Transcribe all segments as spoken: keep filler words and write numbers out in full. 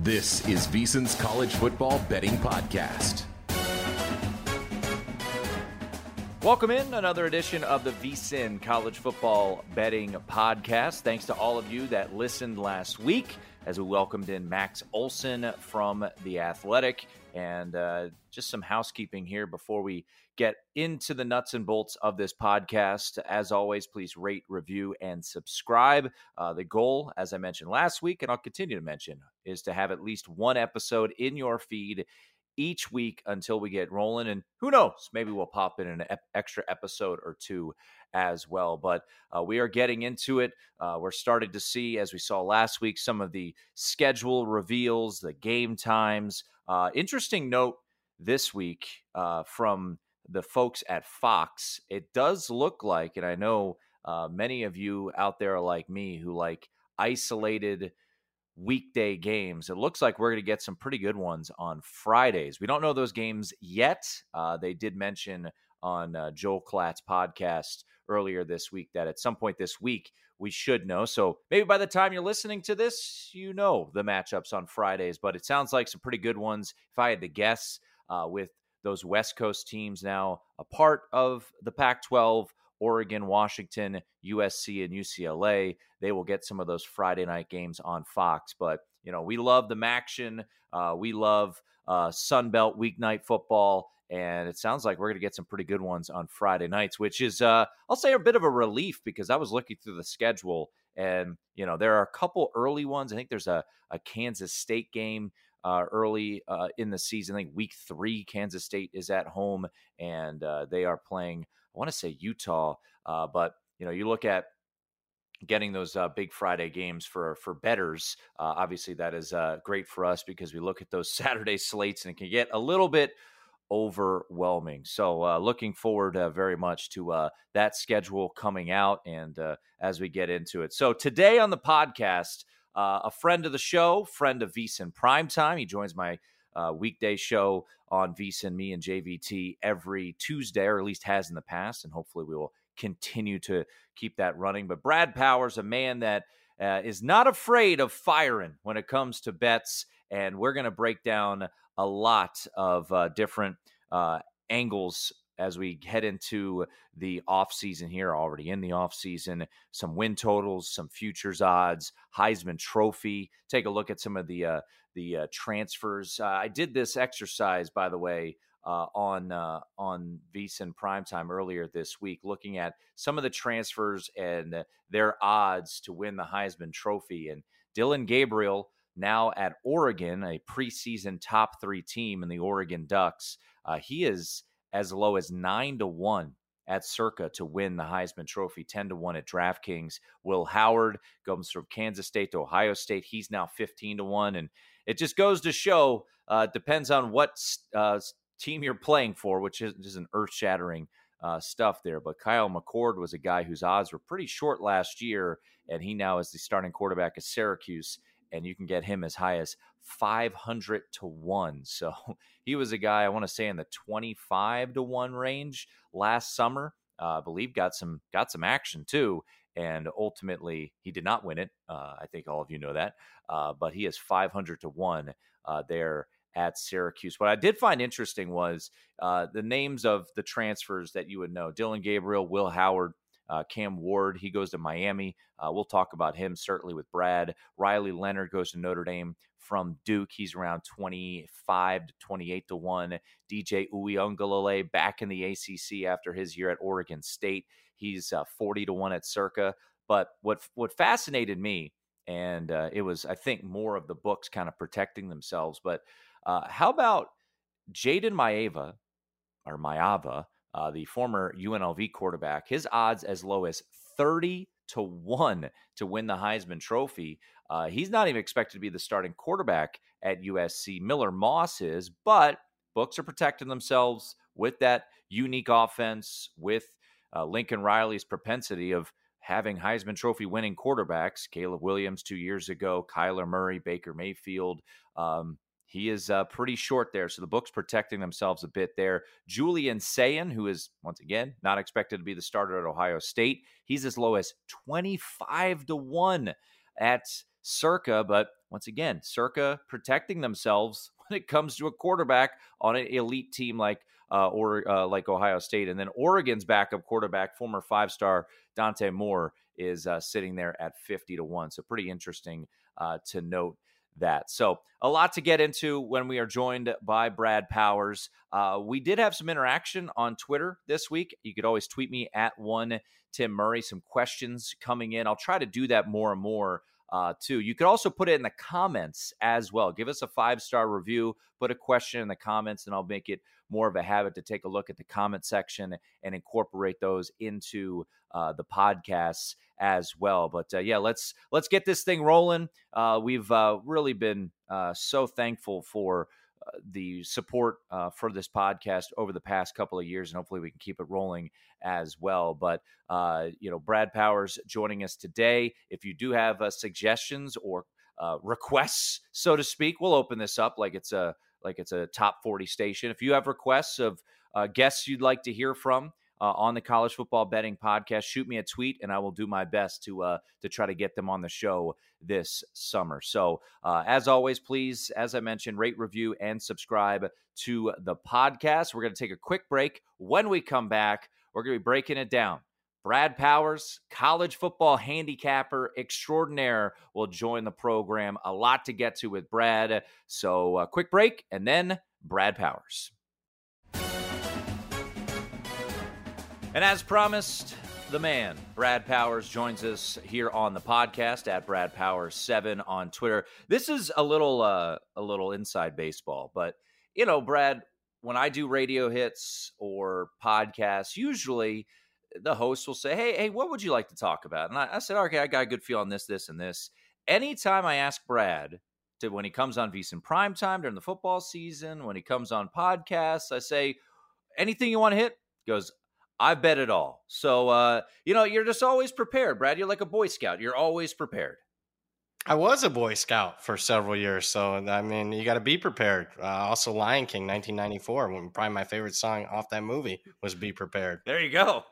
This is VSiN's College Football Betting Podcast. Welcome in another edition of the VSiN College Football Betting Podcast. Thanks to all of you that listened last week as we welcomed in Max Olson from The Athletic. And uh, just some housekeeping here before we get into the nuts and bolts of this podcast. As always, please rate, review, and subscribe. Uh, the goal, as I mentioned last week, and I'll continue to mention, is to have at least one episode in your feed each week until we get rolling. And who knows, maybe we'll pop in an ep- extra episode or two as well. But uh, we are getting into it. Uh, we're starting to see, as we saw last week, some of the schedule reveals, the game times. Uh, interesting note this week uh, from the folks at Fox. It does look like, and I know uh, many of you out there are like me who like isolated weekday games. It looks like we're going to get some pretty good ones on Fridays. We don't know those games yet. Uh, they did mention on uh, Joel Klatt's podcast earlier this week that at some point this week we should know. So maybe by the time you're listening to this, you know the matchups on Fridays, but it sounds like some pretty good ones. If I had to guess, uh, with those West Coast teams now a part of the Pac twelve, Oregon, Washington, U S C, and U C L A, they will get some of those Friday night games on Fox. But, you know, we love the Maction. Uh, we love uh, Sunbelt weeknight football. And it sounds like we're going to get some pretty good ones on Friday nights, which is, uh, I'll say, a bit of a relief because I was looking through the schedule and, you know, there are a couple early ones. I think there's a, a Kansas State game uh, early uh, in the season. I think week three, Kansas State is at home and uh, they are playing, I want to say Utah, uh, but, you know, you look at getting those uh, big Friday games for for bettors. Uh, obviously, that is uh, great for us because we look at those Saturday slates and it can get a little bit overwhelming. So uh, looking forward uh, very much to uh, that schedule coming out and uh, as we get into it. So today on the podcast, uh, a friend of the show, friend of VSiN Primetime. He joins my uh, weekday show on VSiN, me and J V T every Tuesday, or at least has in the past, and hopefully we will continue to keep that running. But Brad Powers, a man that uh, is not afraid of firing when it comes to bets, and we're going to break down a lot of uh, different uh, angles as we head into the offseason here, already in the offseason, some win totals, some futures odds, Heisman Trophy. Take a look at some of the uh, the uh, transfers. Uh, I did this exercise, by the way, uh, on uh, on VSiN Primetime earlier this week, looking at some of the transfers and their odds to win the Heisman Trophy. And Dillon Gabriel, now at Oregon, a preseason top three team in the Oregon Ducks, uh, he is as low as nine to one at Circa to win the Heisman Trophy, ten to one at DraftKings. Will Howard goes from Kansas State to Ohio State. He's now fifteen to one. And it just goes to show, uh, depends on what uh, team you're playing for, which is, is an earth-shattering uh, stuff there. But Kyle McCord was a guy whose odds were pretty short last year, and he now is the starting quarterback at Syracuse, and you can get him as high as five hundred to one. So he was a guy, I want to say, in the twenty-five to one range last summer. Uh, I believe got some got some action too, and ultimately he did not win it. Uh, I think all of you know that, uh, but he is five hundred to one uh, there at Syracuse. What I did find interesting was uh, the names of the transfers that you would know: Dillon Gabriel, Will Howard, Uh, Cam Ward, he goes to Miami. Uh, we'll talk about him certainly with Brad. Riley Leonard goes to Notre Dame from Duke. He's around twenty-five to twenty-eight to one. D J Uiagalelei back in the A C C after his year at Oregon State. He's uh, forty to one at Circa. But what what fascinated me, and uh, it was, I think, more of the books kind of protecting themselves, but uh, how about Jaden Maeva, or Maava, Uh, the former U N L V quarterback, his odds as low as thirty to one to win the Heisman Trophy. Uh, he's not even expected to be the starting quarterback at U S C. Miller Moss is, but books are protecting themselves with that unique offense, with uh, Lincoln Riley's propensity of having Heisman Trophy winning quarterbacks. Caleb Williams two years ago, Kyler Murray, Baker Mayfield. Um, He is uh, pretty short there, so the book's protecting themselves a bit there. Julian Sayin, who is, once again, not expected to be the starter at Ohio State, he's as low as twenty-five to one at Circa, but once again, Circa protecting themselves when it comes to a quarterback on an elite team like uh, or uh, like Ohio State. And then Oregon's backup quarterback, former five-star Dante Moore, is uh, sitting there at fifty to one. So pretty interesting uh, to note that. So a lot to get into when we are joined by Brad Powers. Uh, we did have some interaction on Twitter this week. You could always tweet me at one Tim Murray, some questions coming in. I'll try to do that more and more uh, too. You could also put it in the comments as well. Give us a five-star review, put a question in the comments, and I'll make it more of a habit to take a look at the comment section and incorporate those into uh, the podcasts as well. But uh, yeah, let's let's get this thing rolling. Uh, we've uh, really been uh, so thankful for uh, the support uh, for this podcast over the past couple of years, and hopefully we can keep it rolling as well. But uh, you know, Brad Powers joining us today. If you do have uh, suggestions or uh, requests, so to speak, we'll open this up like it's a like it's a top forty station. If you have requests of uh, guests you'd like to hear from Uh, on the College Football Betting Podcast, shoot me a tweet, and I will do my best to uh, to try to get them on the show this summer. So, uh, as always, please, as I mentioned, rate, review, and subscribe to the podcast. We're going to take a quick break. When we come back, we're going to be breaking it down. Brad Powers, college football handicapper extraordinaire, will join the program. A lot to get to with Brad. So, a quick break, and then Brad Powers. And as promised, the man, Brad Powers, joins us here on the podcast at Brad Powers seven on Twitter. This is a little uh, a little inside baseball, but, you know, Brad, when I do radio hits or podcasts, usually the host will say, hey, hey, what would you like to talk about? And I, I said, okay, I got a good feel on this, this, and this. Anytime I ask Brad to, when he comes on VSiN Primetime during the football season, when he comes on podcasts, I say, anything you want to hit? He goes, I bet it all. So, uh, you know, you're just always prepared, Brad. You're like a Boy Scout. You're always prepared. I was a Boy Scout for several years. So, I mean, you got to be prepared. Uh, also, Lion King, nineteen ninety-four, when probably my favorite song off that movie was Be Prepared. There you go.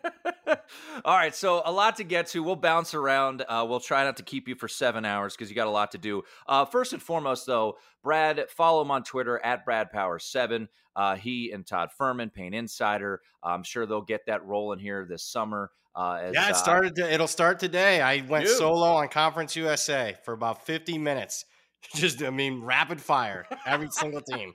All right, so a lot to get to. We'll bounce around. Uh, we'll try not to keep you for seven hours because you got a lot to do. Uh, first and foremost, though, Brad, follow him on Twitter at Brad Powers seven. Uh, he and Todd Furman, Pain Insider. I'm sure they'll get that rolling here this summer. Uh, as, yeah, it started. To, it'll start today. I went dude. solo on Conference U S A for about fifty minutes. Just, I mean, rapid fire, every single team.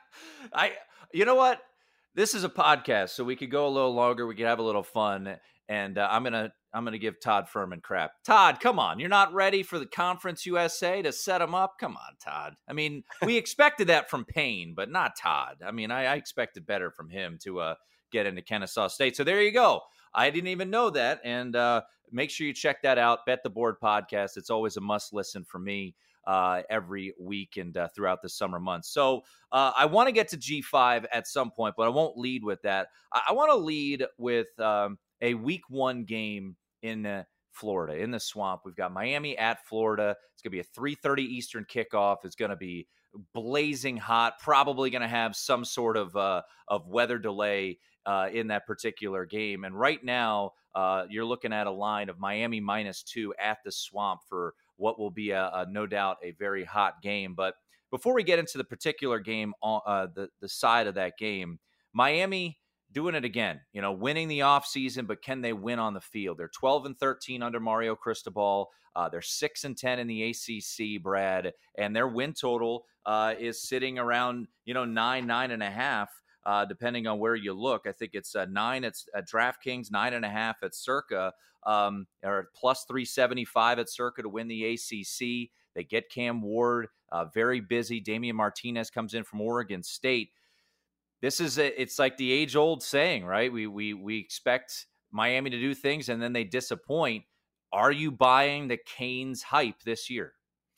I, you know what? This is a podcast, so we could go a little longer. We could have a little fun, and uh, I'm gonna, I'm gonna give Todd Furman crap. Todd, come on, you're not ready for the Conference U S A to set him up? Come on, Todd. I mean, we expected that from Payne, but not Todd. I mean, I, I expected better from him to uh, get into Kennesaw State. So there you go. I didn't even know that, and uh, make sure you check that out. Bet the Board podcast. It's always a must listen for me uh, every week and uh, throughout the summer months. So uh, I want to get to G five at some point, but I won't lead with that. I, I want to lead with um, a week one game in uh, Florida, in the Swamp. We've got Miami at Florida. It's going to be a three thirty Eastern kickoff. It's going to be blazing hot, probably going to have some sort of uh, of weather delay Uh, in that particular game. And right now, uh, you're looking at a line of Miami minus two at the Swamp for what will be, a, a no doubt, a very hot game. But before we get into the particular game, uh, the, the side of that game, Miami doing it again, you know, winning the offseason, but can they win on the field? They're twelve and thirteen under Mario Cristobal. Uh, they're six and ten in the A C C, Brad, and their win total uh, is sitting around, you know, nine, nine and a half. Uh, depending on where you look. I think it's uh, nine at, at DraftKings, nine and a half at Circa, um, or plus three seventy-five at Circa to win the A C C. They get Cam Ward, uh, very busy. Damian Martinez comes in from Oregon State. This is a, it's like the age old saying, right? We we we expect Miami to do things and then they disappoint. Are you buying the Canes hype this year?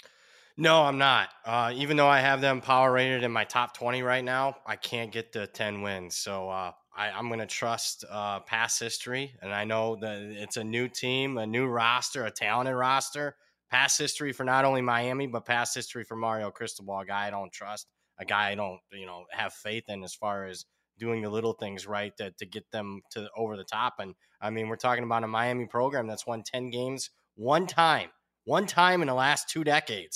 No, I'm not. Uh, even though I have them power rated in my top twenty right now, I can't get to ten wins. So uh, I, I'm going to trust uh, past history. And I know that it's a new team, a new roster, a talented roster. Past history for not only Miami, but past history for Mario Cristobal, a guy I don't trust, a guy I don't, you know, have faith in as far as doing the little things right to, to get them to over the top. And I mean, we're talking about a Miami program that's won ten games one time, one time in the last two decades.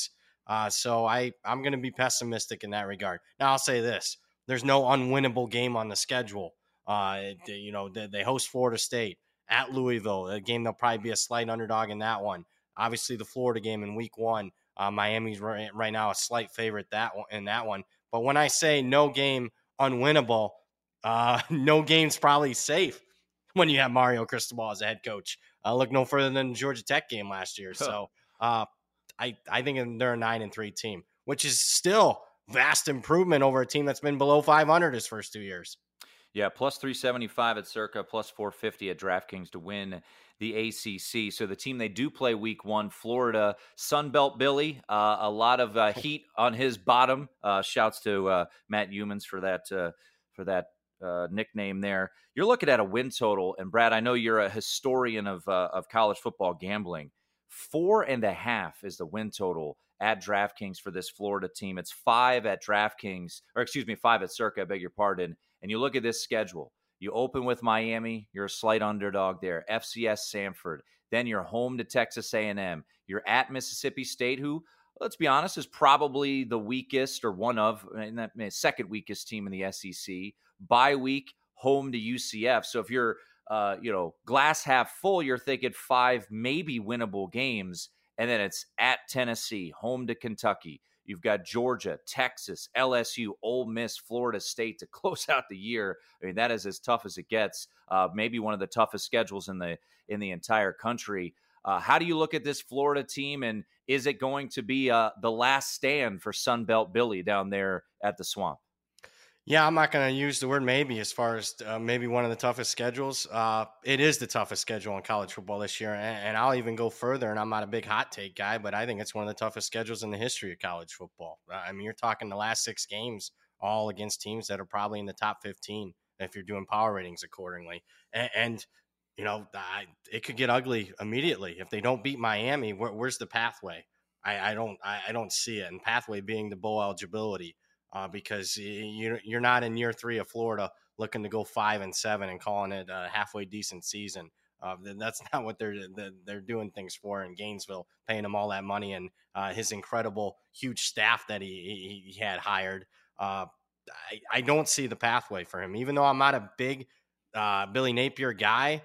Uh, so I, I'm going to be pessimistic in that regard. Now I'll say this. There's no unwinnable game on the schedule. Uh, it, you know, they, they host Florida State at Louisville, a game they'll probably be a slight underdog in that one. Obviously the Florida game in week one, uh, Miami's right, right now a slight favorite that one, in that one. But when I say no game unwinnable, uh, no game's probably safe when you have Mario Cristobal as a head coach. Uh, look no further than the Georgia Tech game last year. So uh, I, I think they're a nine and three team, which is still vast improvement over a team that's been below five hundred his first two years. Yeah, plus three seventy-five at Circa, plus four fifty at DraftKings to win the A C C. So the team they do play week one, Florida, Sunbelt Billy, uh, a lot of uh, heat on his bottom. Uh, shouts to uh, Matt Humans for that uh, for that uh, nickname there. You're looking at a win total, and Brad, I know you're a historian of uh, of college football gambling. Four and a half is the win total at DraftKings for this Florida team. It's five at DraftKings, or excuse me, five at Circa, I beg your pardon. And you look at this schedule. You open with Miami. You're a slight underdog there. F C S Samford. Then you're home to Texas A and M. You're at Mississippi State, who, let's be honest, is probably the weakest or one of, second weakest team in the S E C. Bye week, home to U C F. So if you're, uh, you know, glass half full, you're thinking five maybe winnable games. And then it's at Tennessee, home to Kentucky. You've got Georgia, Texas, L S U, Ole Miss, Florida State to close out the year. I mean, that is as tough as it gets. Uh, maybe one of the toughest schedules in the in the entire country. Uh, how do you look at this Florida team, and is it going to be uh, the last stand for Sunbelt Billy down there at the Swamp? Yeah, I'm not going to use the word maybe as far as uh, maybe one of the toughest schedules. Uh, it is the toughest schedule in college football this year, and, and I'll even go further, and I'm not a big hot take guy, but I think it's one of the toughest schedules in the history of college football. I mean, you're talking the last six games all against teams that are probably in the top fifteen if you're doing power ratings accordingly. And, and you know, I, it could get ugly immediately. If they don't beat Miami, where, where's the pathway? I, I don't I, I don't see it, and pathway being the bowl eligibility. Uh, because you, you're not in year three of Florida looking to go five and seven and calling it a halfway decent season. Uh, that's not what they're they're doing things for in Gainesville, paying him all that money and uh, his incredible huge staff that he he, he had hired. Uh, I, I don't see the pathway for him, even though I'm not a big uh, Billy Napier guy.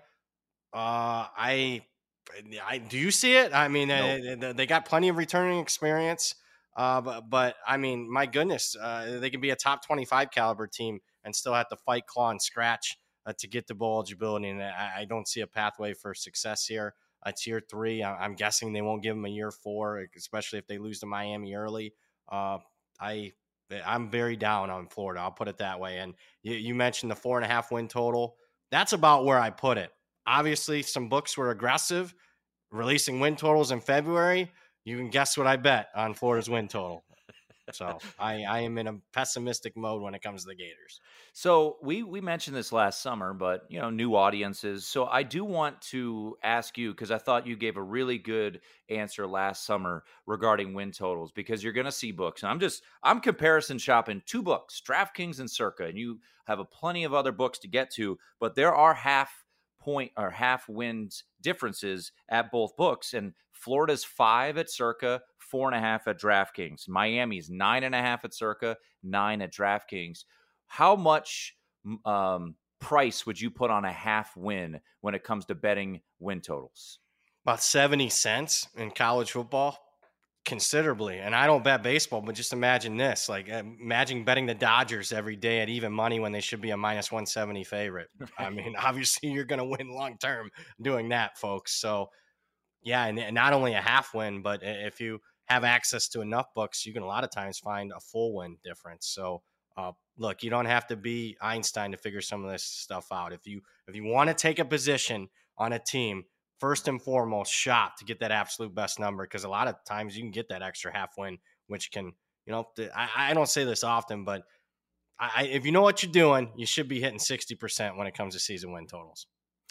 Uh, I I do you see it? I mean, nope. they, they got plenty of returning experience. Uh, but, but I mean, my goodness, uh, they can be a top twenty-five caliber team and still have to fight, claw, and scratch uh, to get to bowl eligibility. And I, I don't see a pathway for success here. It's year three. I'm guessing they won't give them a year four, especially if they lose to Miami early. Uh, I, I'm very down on Florida. I'll put it that way. And you, you mentioned the four and a half win total. That's about where I put it. Obviously, some books were aggressive, releasing win totals in February. You can guess what I bet on Florida's win total. So I, I am in a pessimistic mode when it comes to the Gators. So we we mentioned this last summer, but you know, new audiences. So I do want to ask you, because I thought you gave a really good answer last summer regarding win totals, because you're going to see books. And I'm just I'm comparison shopping two books, DraftKings and Circa, and you have a plenty of other books to get to, but there are half point or half wins differences at both books. And Florida's five at Circa, four and a half at DraftKings. Miami's nine and a half at Circa, nine at DraftKings. How much um, price would you put on a half win when it comes to betting win totals? About seventy cents in college football. Considerably. And I don't bet baseball, but just imagine this. Like, imagine betting the Dodgers every day at even money when they should be a minus one seventy favorite. I mean, obviously you're going to win long term doing that, folks. So, yeah, and, and not only a half win, but if you have access to enough books, you can a lot of times find a full win difference. So, uh, look, you don't have to be Einstein to figure some of this stuff out. If you if you want to take a position on a team, first and foremost, shop to get that absolute best number, because a lot of times you can get that extra half win, which can, you know, I, I don't say this often, but I, if you know what you're doing, you should be hitting sixty percent when it comes to season win totals.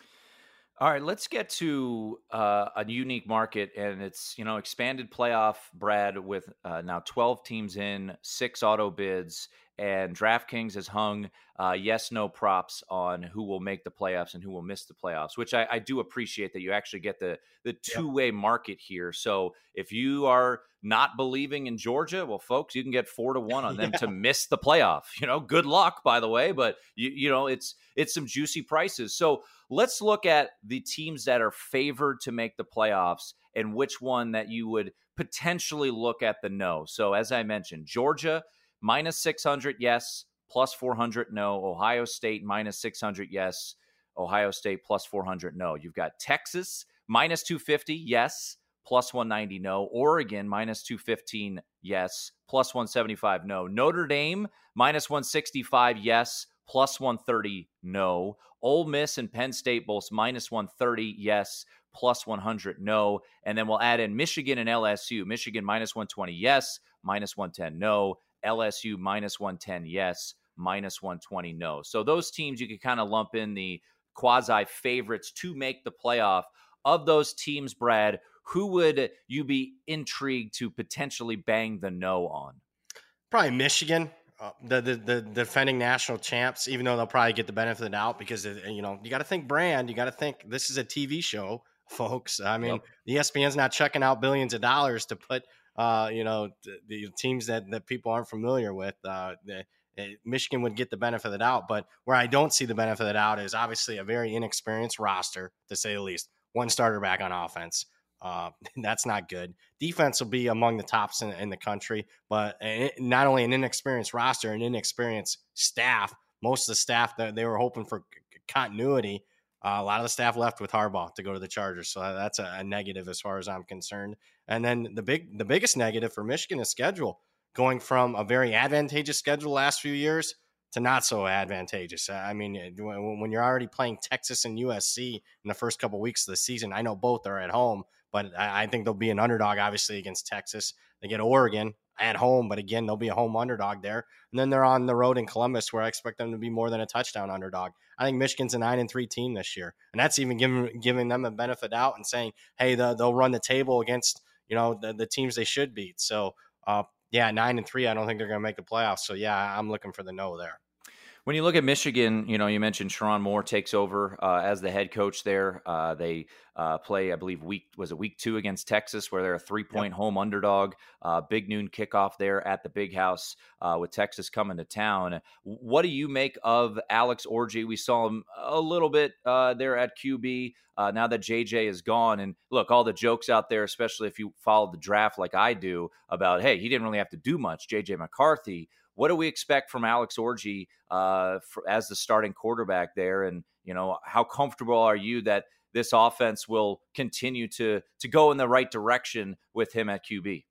All right, let's get to uh, a unique market, and it's, you know, expanded playoff, Brad, with uh, now twelve teams in, six auto bids, and DraftKings has hung uh, yes, no props on who will make the playoffs and who will miss the playoffs, which I, I do appreciate that you actually get the the two way market here. So if you are not believing in Georgia, well, folks, you can get four to one on them yeah. to miss the playoff. You know, good luck, by the way, but you you know it's it's some juicy prices. So let's look at the teams that are favored to make the playoffs and which one that you would potentially look at the no. So as I mentioned, Georgia minus six hundred, yes. Plus four hundred, no. Ohio State, minus six hundred, yes. Ohio State, plus four hundred, no. You've got Texas, minus two fifty, yes. Plus one ninety, no. Oregon, minus two fifteen, yes. Plus one seventy-five, no. Notre Dame, minus one sixty-five, yes. Plus one thirty, no. Ole Miss and Penn State, both minus one thirty, yes. Plus one hundred, no. And then we'll add in Michigan and L S U. Michigan, minus one twenty, yes. Minus one ten, no. L S U, minus one ten, yes. Minus one twenty, no. So those teams you could kind of lump in the quasi favorites to make the playoff. Of those teams, Brad, who would you be intrigued to potentially bang the no on? Probably Michigan, uh, the, the the defending national champs, even though they'll probably get the benefit of the doubt because, you know, you got to think brand. You got to think this is a T V show, folks. I mean, yep. E S P N's not checking out billions of dollars to put, uh, you know, the, the teams that, that people aren't familiar with. Uh, the, Michigan would get the benefit of the doubt, but where I don't see the benefit of the doubt is obviously a very inexperienced roster, to say the least. One starter back on offense. Uh, that's not good. Defense will be among the tops in, in the country, but not only an inexperienced roster, an inexperienced staff. Most of the staff that they were hoping for continuity, uh, a lot of the staff left with Harbaugh to go to the Chargers, so that's a, a negative as far as I'm concerned. And then the big, the biggest negative for Michigan is schedule. Going from a very advantageous schedule the last few years to not so advantageous. I mean, when you're already playing Texas and U S C in the first couple of weeks of the season, I know both are at home, but I think they'll be an underdog, obviously, against Texas. They get Oregon at home, but again, they'll be a home underdog there. And then they're on the road in Columbus, where I expect them to be more than a touchdown underdog. I think Michigan's a nine and three team this year, and that's even giving giving them a benefit out and saying, hey, the, they'll run the table against, you know, the, the teams they should beat. So, uh, yeah, nine and three. I don't think they're going to make the playoffs. So yeah, I'm looking for the no there. When you look at Michigan, you know, you mentioned Sherrone Moore takes over uh, as the head coach there. Uh, they uh, play, I believe, week was it week two against Texas, where they're a three-point yep. home underdog. Uh, big noon kickoff there at the Big House uh, with Texas coming to town. What do you make of Alex Orji? We saw him a little bit uh, there at Q B. Uh, now that J J is gone, and look, all the jokes out there, especially if you followed the draft like I do, about hey, he didn't really have to do much. J J McCarthy. What do we expect from Alex Orji uh, for, as the starting quarterback there? And, you know, how comfortable are you that this offense will continue to to go in the right direction with him at Q B?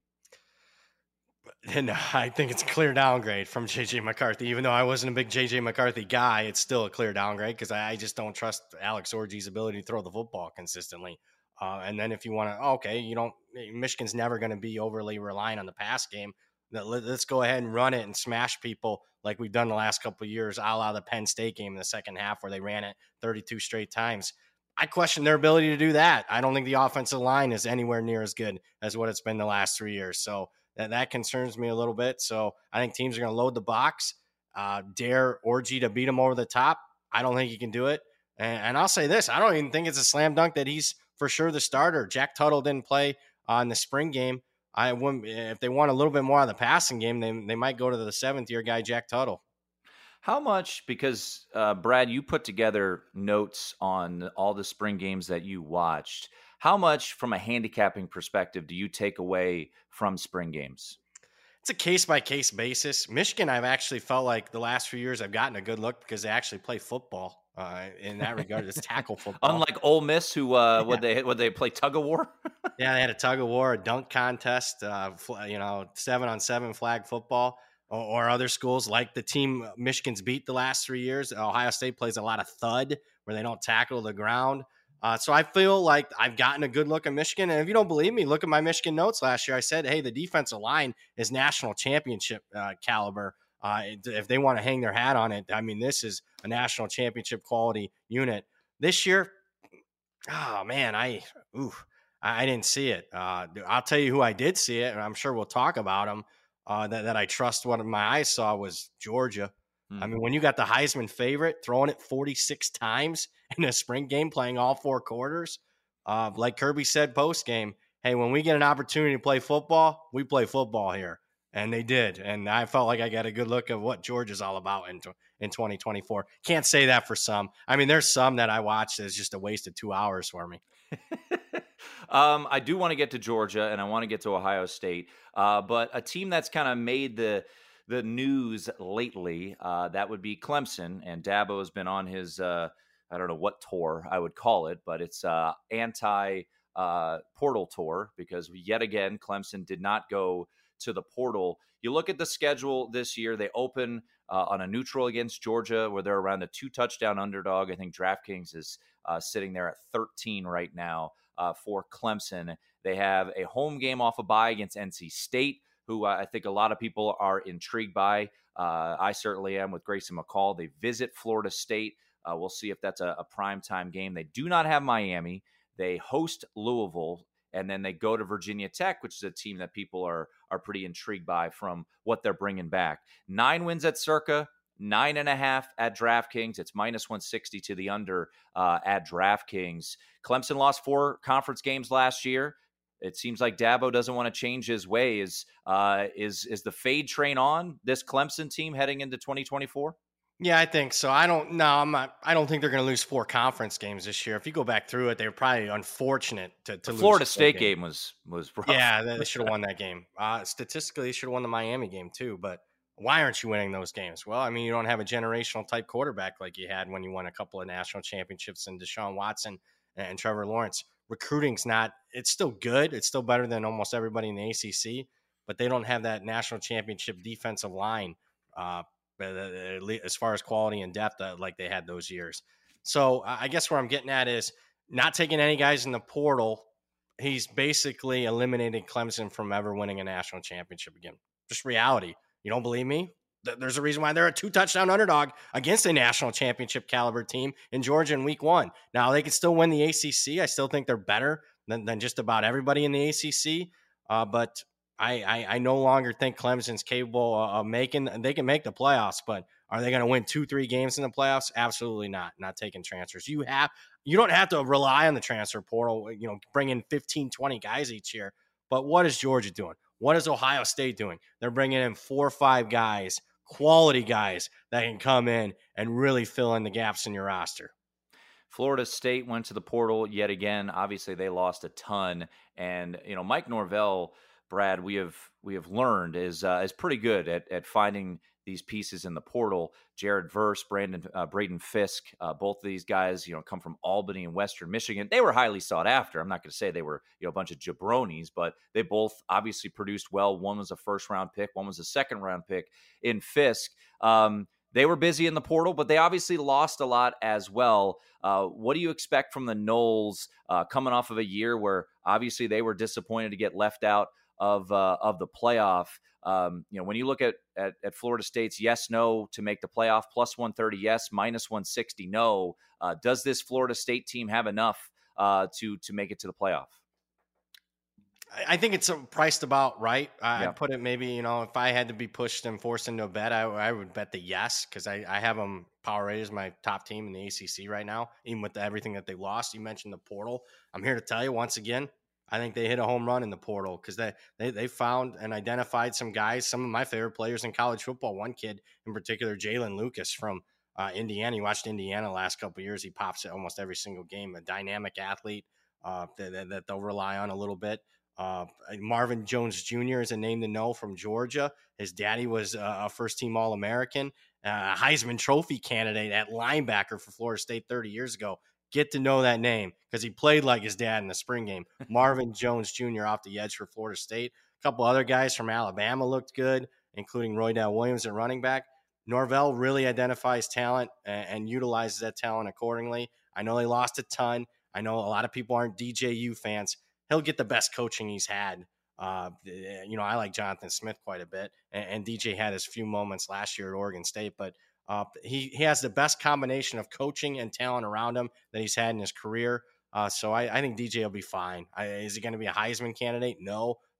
And I think it's a clear downgrade from J J McCarthy. Even though I wasn't a big J J McCarthy guy, it's still a clear downgrade because I just don't trust Alex Orji's ability to throw the football consistently. Uh, and then if you want to, oh, okay, you don't, Michigan's never going to be overly reliant on the pass game. Let's go ahead and run it and smash people like we've done the last couple of years, a la the Penn State game in the second half where they ran it thirty-two straight times. I question their ability to do that. I don't think the offensive line is anywhere near as good as what it's been the last three years. So that, that concerns me a little bit. So I think teams are going to load the box, uh, dare Orji to beat him over the top. I don't think he can do it. And, and I'll say this, I don't even think it's a slam dunk that he's for sure the starter. Jack Tuttle didn't play uh, in the spring game. I wouldn't, if they want a little bit more out of the passing game, they they might go to the seventh year guy, Jack Tuttle. How much, because uh, Brad, you put together notes on all the spring games that you watched. How much from a handicapping perspective do you take away from spring games? It's a case by case basis. Michigan, I've actually felt like the last few years I've gotten a good look because they actually play football. Uh, in that regard, it's tackle football. Unlike Ole Miss, who uh, yeah. would they would they play tug of war? Yeah, they had a tug of war, a dunk contest, uh, you know, seven on seven flag football, or, or other schools like the team Michigan's beat the last three years. Ohio State plays a lot of thud where they don't tackle the ground. Uh, so I feel like I've gotten a good look at Michigan. And if you don't believe me, look at my Michigan notes last year. I said, hey, the defensive line is national championship uh, caliber. Uh, if they want to hang their hat on it, I mean, this is a national championship quality unit. This year, oh, man, I ooh, I didn't see it. Uh, I'll tell you who I did see it, and I'm sure we'll talk about him. uh, that, that I trust what my eyes saw was Georgia. Hmm. I mean, when you got the Heisman favorite throwing it forty-six times in a spring game, playing all four quarters, uh, like Kirby said post game, hey, when we get an opportunity to play football, we play football here. And they did. And I felt like I got a good look of what Georgia's all about in, in twenty twenty-four. Can't say that for some. I mean, there's some that I watched that's just a waste of two hours for me. um, I do want to get to Georgia and I want to get to Ohio State. Uh, but a team that's kind of made the the news lately, uh, that would be Clemson. And Dabo has been on his, uh, I don't know what tour I would call it, but it's uh, anti uh, portal tour because yet again, Clemson did not go to the portal. You look at the schedule this year, they open uh, on a neutral against Georgia where they're around a two touchdown underdog. I think DraftKings is uh, sitting there at thirteen right now uh, for Clemson. They have a home game off a bye against N C State, who uh, I think a lot of people are intrigued by. Uh, I certainly am with Grayson McCall. They visit Florida State. Uh, we'll see if that's a, a primetime game. They do not have Miami. They host Louisville. And then they go to Virginia Tech, which is a team that people are are pretty intrigued by from what they're bringing back. Nine wins at Circa, nine and a half at DraftKings. It's minus one sixty to the under uh, at DraftKings. Clemson lost four conference games last year. It seems like Dabo doesn't want to change his ways. Uh, is is the fade train on this Clemson team heading into twenty twenty-four? Yeah, I think so. I don't know. I'm not. I don't think they're going to lose four conference games this year. If you go back through it, they were probably unfortunate to, to the lose. Florida State game was was rough. Yeah, they should have won that game. Uh, statistically, they should have won the Miami game too. But why aren't you winning those games? Well, I mean, you don't have a generational type quarterback like you had when you won a couple of national championships in Deshaun Watson and Trevor Lawrence. Recruiting's not. It's still good. It's still better than almost everybody in the A C C. But they don't have that national championship defensive line. Uh, as far as quality and depth uh, like they had those years. So I guess where I'm getting at is not taking any guys in the portal. He's basically eliminated Clemson from ever winning a national championship again. Just reality. You don't believe me? There's a reason why they're a two touchdown underdog against a national championship caliber team in Georgia in week one. Now they can still win the A C C. I still think they're better than, than just about everybody in the A C C. Uh, but I, I, I no longer think Clemson's capable of making. They can make the playoffs, but are they going to win two, three games in the playoffs? Absolutely not. Not taking transfers. You have you don't have to rely on the transfer portal. You know, bring in fifteen, twenty guys each year. But what is Georgia doing? What is Ohio State doing? They're bringing in four or five guys, quality guys that can come in and really fill in the gaps in your roster. Florida State went to the portal yet again. Obviously, they lost a ton, and you know, Mike Norvell. Brad, we have we have learned is uh, is pretty good at at finding these pieces in the portal. Jared Verse, Brandon uh, Braden Fisk, uh, both of these guys, you know, come from Albany and Western Michigan. They were highly sought after. I'm not going to say they were you know a bunch of jabronis, but they both obviously produced well. One was a first round pick, one was a second round pick in Fisk. Um, They were busy in the portal, but they obviously lost a lot as well. Uh, what do you expect from the Noles uh, coming off of a year where obviously they were disappointed to get left out of uh, of the playoff? Um, you know, when you look at, at at Florida State's yes, no to make the playoff, plus one thirty yes, minus one sixty no. Uh, does this Florida State team have enough uh, to to make it to the playoff? I think it's priced about right. I Yeah. put it maybe, you know, if I had to be pushed and forced into a bet, I, I would bet the yes, because I, I have them power rated as my top team in the A C C right now, even with the, everything that they lost. You mentioned the portal. I'm here to tell you once again, I think they hit a home run in the portal because they, they they found and identified some guys, some of my favorite players in college football. One kid in particular, Jalen Lucas from uh, Indiana. You watched Indiana the last couple of years. He pops at almost every single game, a dynamic athlete uh, that, that they'll rely on a little bit. Uh, Marvin Jones Junior is a name to know from Georgia. His daddy was uh, a first-team All-American, uh, Heisman Trophy candidate at linebacker for Florida State thirty years ago. Get to know that name because he played like his dad in the spring game. Marvin Jones Junior off the edge for Florida State. A couple other guys from Alabama looked good, including Roydell Williams at running back. Norvell really identifies talent and, and utilizes that talent accordingly. I know they lost a ton. I know a lot of people aren't D J U fans. He'll get the best coaching he's had. Uh, you know, I like Jonathan Smith quite a bit, and, and D J had his few moments last year at Oregon State, but uh, he, he has the best combination of coaching and talent around him that he's had in his career. Uh, so I, I think D J will be fine. I, is he going to be a Heisman candidate? No,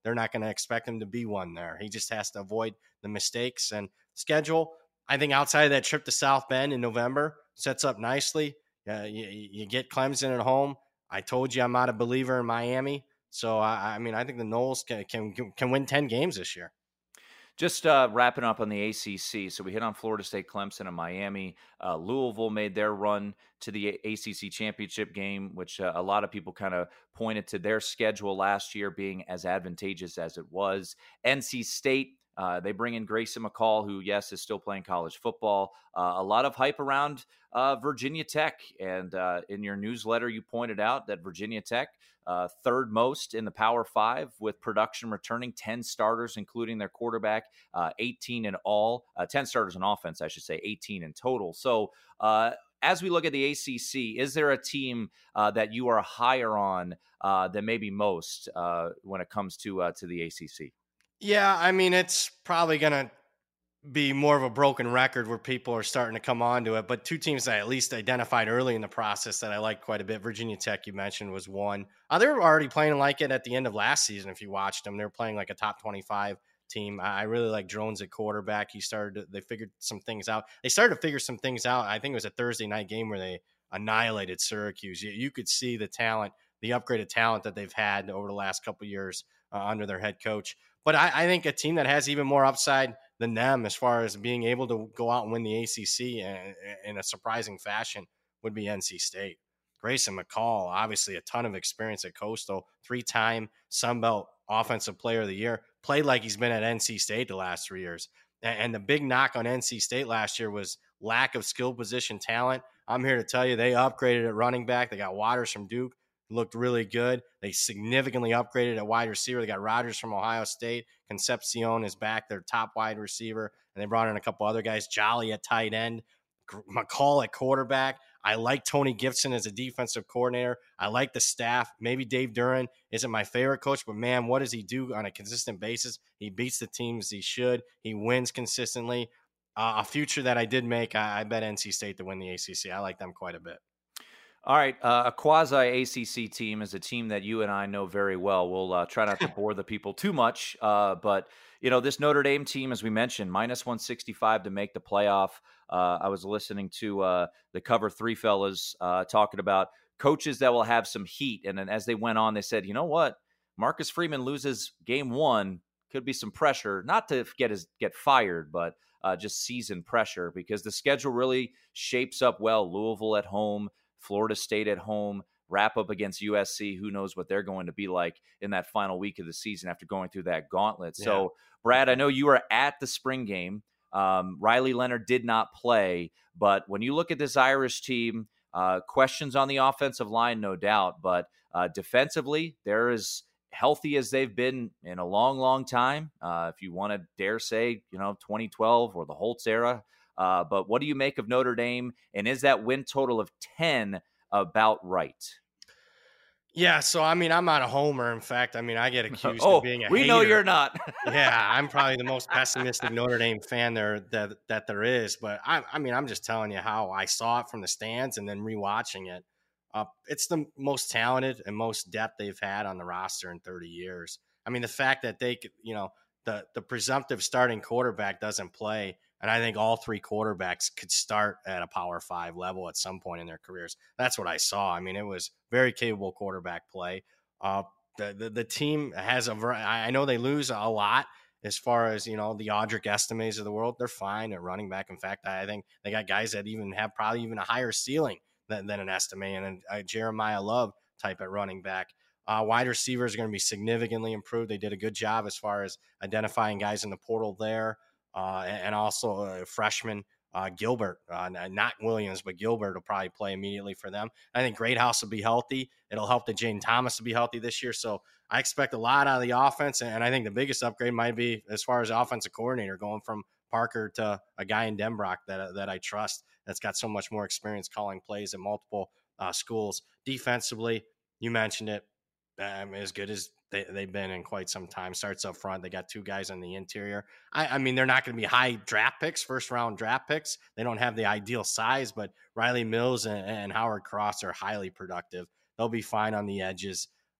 they're not going to expect him to be one there. He just has to avoid the mistakes. And schedule, I think outside of that trip to South Bend in November, sets up nicely. Uh, you, you get Clemson at home. I told you I'm not a believer in Miami. So, I, I mean, I think the Noles can, can, can win ten games this year. Just uh, wrapping up on the A C C. So we hit on Florida State, Clemson, and Miami. Uh, Louisville made their run to the A C C championship game, which uh, a lot of people kind of pointed to their schedule last year being as advantageous as it was. N C State, uh, they bring in Grayson McCall, who, yes, is still playing college football. Uh, a lot of hype around uh, Virginia Tech. And uh, in your newsletter, you pointed out that Virginia Tech, Uh, third most in the Power Five with production returning, ten starters, including their quarterback, uh, eighteen in all, uh, ten starters in offense, I should say, eighteen in total. So uh, as we look at the A C C, is there a team uh, that you are higher on uh, than maybe most uh, when it comes to uh, to the A C C? Yeah, I mean, it's probably going to be more of a broken record where people are starting to come onto it. But two teams I at least identified early in the process that I liked quite a bit. Virginia Tech, you mentioned, was one. Uh, they were already playing like it at the end of last season. If you watched them, they were playing like a top twenty-five team. I, I really like Drones at quarterback. He started, to, they figured some things out. They started to figure some things out. I think it was a Thursday night game where they annihilated Syracuse. You, you could see the talent, the upgraded talent that they've had over the last couple of years uh, under their head coach. But I, I think a team that has even more upside than them as far as being able to go out and win the A C C in, in a surprising fashion would be N C State. Grayson McCall, obviously a ton of experience at Coastal, three-time Sun Belt Offensive Player of the Year, played like he's been at N C State the last three years. And the big knock on N C State last year was lack of skill position talent. I'm here to tell you they upgraded at running back. They got Waters from Duke. Looked really good. They significantly upgraded at wide receiver. They got Rogers from Ohio State. Concepcion is back, their top wide receiver. And they brought in a couple other guys. Jolly at tight end. McCall at quarterback. I like Tony Gibson as a defensive coordinator. I like the staff. Maybe Dave Duran isn't my favorite coach, but man, what does he do on a consistent basis? He beats the teams he should. He wins consistently. Uh, a future that I did make, I, I bet N C State to win the A C C. I like them quite a bit. All right, uh, a quasi-A C C team is a team that you and I know very well. We'll uh, try not to bore the people too much, uh, but, you know, this Notre Dame team, as we mentioned, minus one sixty-five to make the playoff. Uh, I was listening to uh, the Cover Three fellas uh, talking about coaches that will have some heat, and then as they went on, they said, you know what, Marcus Freeman loses game one, could be some pressure, not to get his get fired, but uh, just season pressure, because the schedule really shapes up well. Louisville at home, Florida State at home, wrap up against U S C. Who knows what they're going to be like in that final week of the season after going through that gauntlet. Yeah. So, Brad, I know you were at the spring game. Um, Riley Leonard did not play, but when you look at this Irish team, uh, questions on the offensive line, no doubt, but uh, defensively, they're as healthy as they've been in a long, long time. Uh, if you want to dare say, you know, twenty twelve or the Holtz era. Uh, but what do you make of Notre Dame? And is that win total of ten about right? Yeah, so, I mean, I'm not a homer. In fact, I mean, I get accused oh, of being a we hater. know you're not. Yeah, I'm probably the most pessimistic Notre Dame fan there that, that there is. But, I, I mean, I'm just telling you how I saw it from the stands and then rewatching it. Uh, it's the most talented and most depth they've had on the roster in thirty years. I mean, the fact that they could, you know, the, the presumptive starting quarterback doesn't play, and I think all three quarterbacks could start at a Power Five level at some point in their careers. That's what I saw. I mean, it was very capable quarterback play. Uh, the, the the team has a. I know they lose a lot as far as, you know, the Audric Estimes of the world. They're fine at running back. In fact, I think they got guys that even have probably even a higher ceiling than, than an Estime and a, a Jeremiah Love type at running back. Uh, wide receivers are going to be significantly improved. They did a good job as far as identifying guys in the portal there. Uh, and also a freshman, uh, Gilbert, uh, not Williams, but Gilbert will probably play immediately for them. I think Greathouse will be healthy. It'll help that Jane Thomas will be healthy this year. So I expect a lot out of the offense. And I think the biggest upgrade might be as far as offensive coordinator, going from Parker to a guy in Denbrock that, that I trust, that's got so much more experience calling plays at multiple uh, schools. Defensively, you mentioned it, um, as good as They, they've been in quite some time. Starts up front. They got two guys on the interior. I, I mean, they're not going to be high draft picks, first round draft picks. They don't have the ideal size, but Riley Mills and, and Howard Cross are highly productive. They'll be fine on the edges.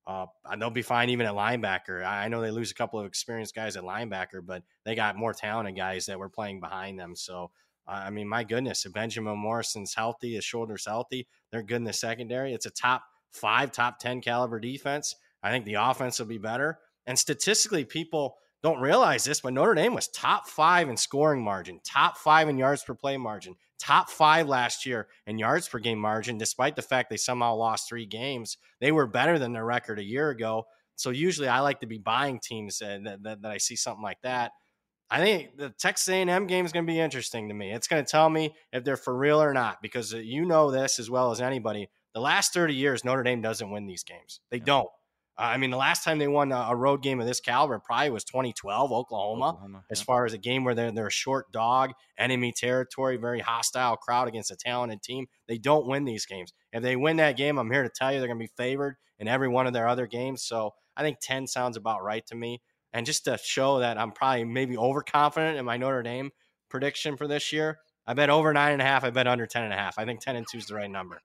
Uh, and they'll be fine even at linebacker. I know they lose a couple of experienced guys at linebacker, but they got more talented guys that were playing behind them. So, uh, I mean, my goodness, if Benjamin Morrison's healthy, his shoulder's healthy, they're good in the secondary. It's a top five, top ten caliber defense. I think the offense will be better. And statistically, people don't realize this, but Notre Dame was top five in scoring margin, top five in yards per play margin, top five last year in yards per game margin, despite the fact they somehow lost three games. They were better than their record a year ago. So usually I like to be buying teams that, that, that I see something like that. I think the Texas A and M game is going to be interesting to me. It's going to tell me if they're for real or not, because you know this as well as anybody. The last thirty years, Notre Dame doesn't win these games. They don't. Uh, I mean, the last time they won a, a road game of this caliber probably was twenty twelve, Oklahoma, Oklahoma as yeah. far as a game where they're, they're a short dog, enemy territory, very hostile crowd against a talented team. They don't win these games. If they win that game, I'm here to tell you they're going to be favored in every one of their other games. So I think ten sounds about right to me. And just to show that I'm probably maybe overconfident in my Notre Dame prediction for this year, I bet over nine and a half. I bet under ten and a half. I think ten and two is the right number.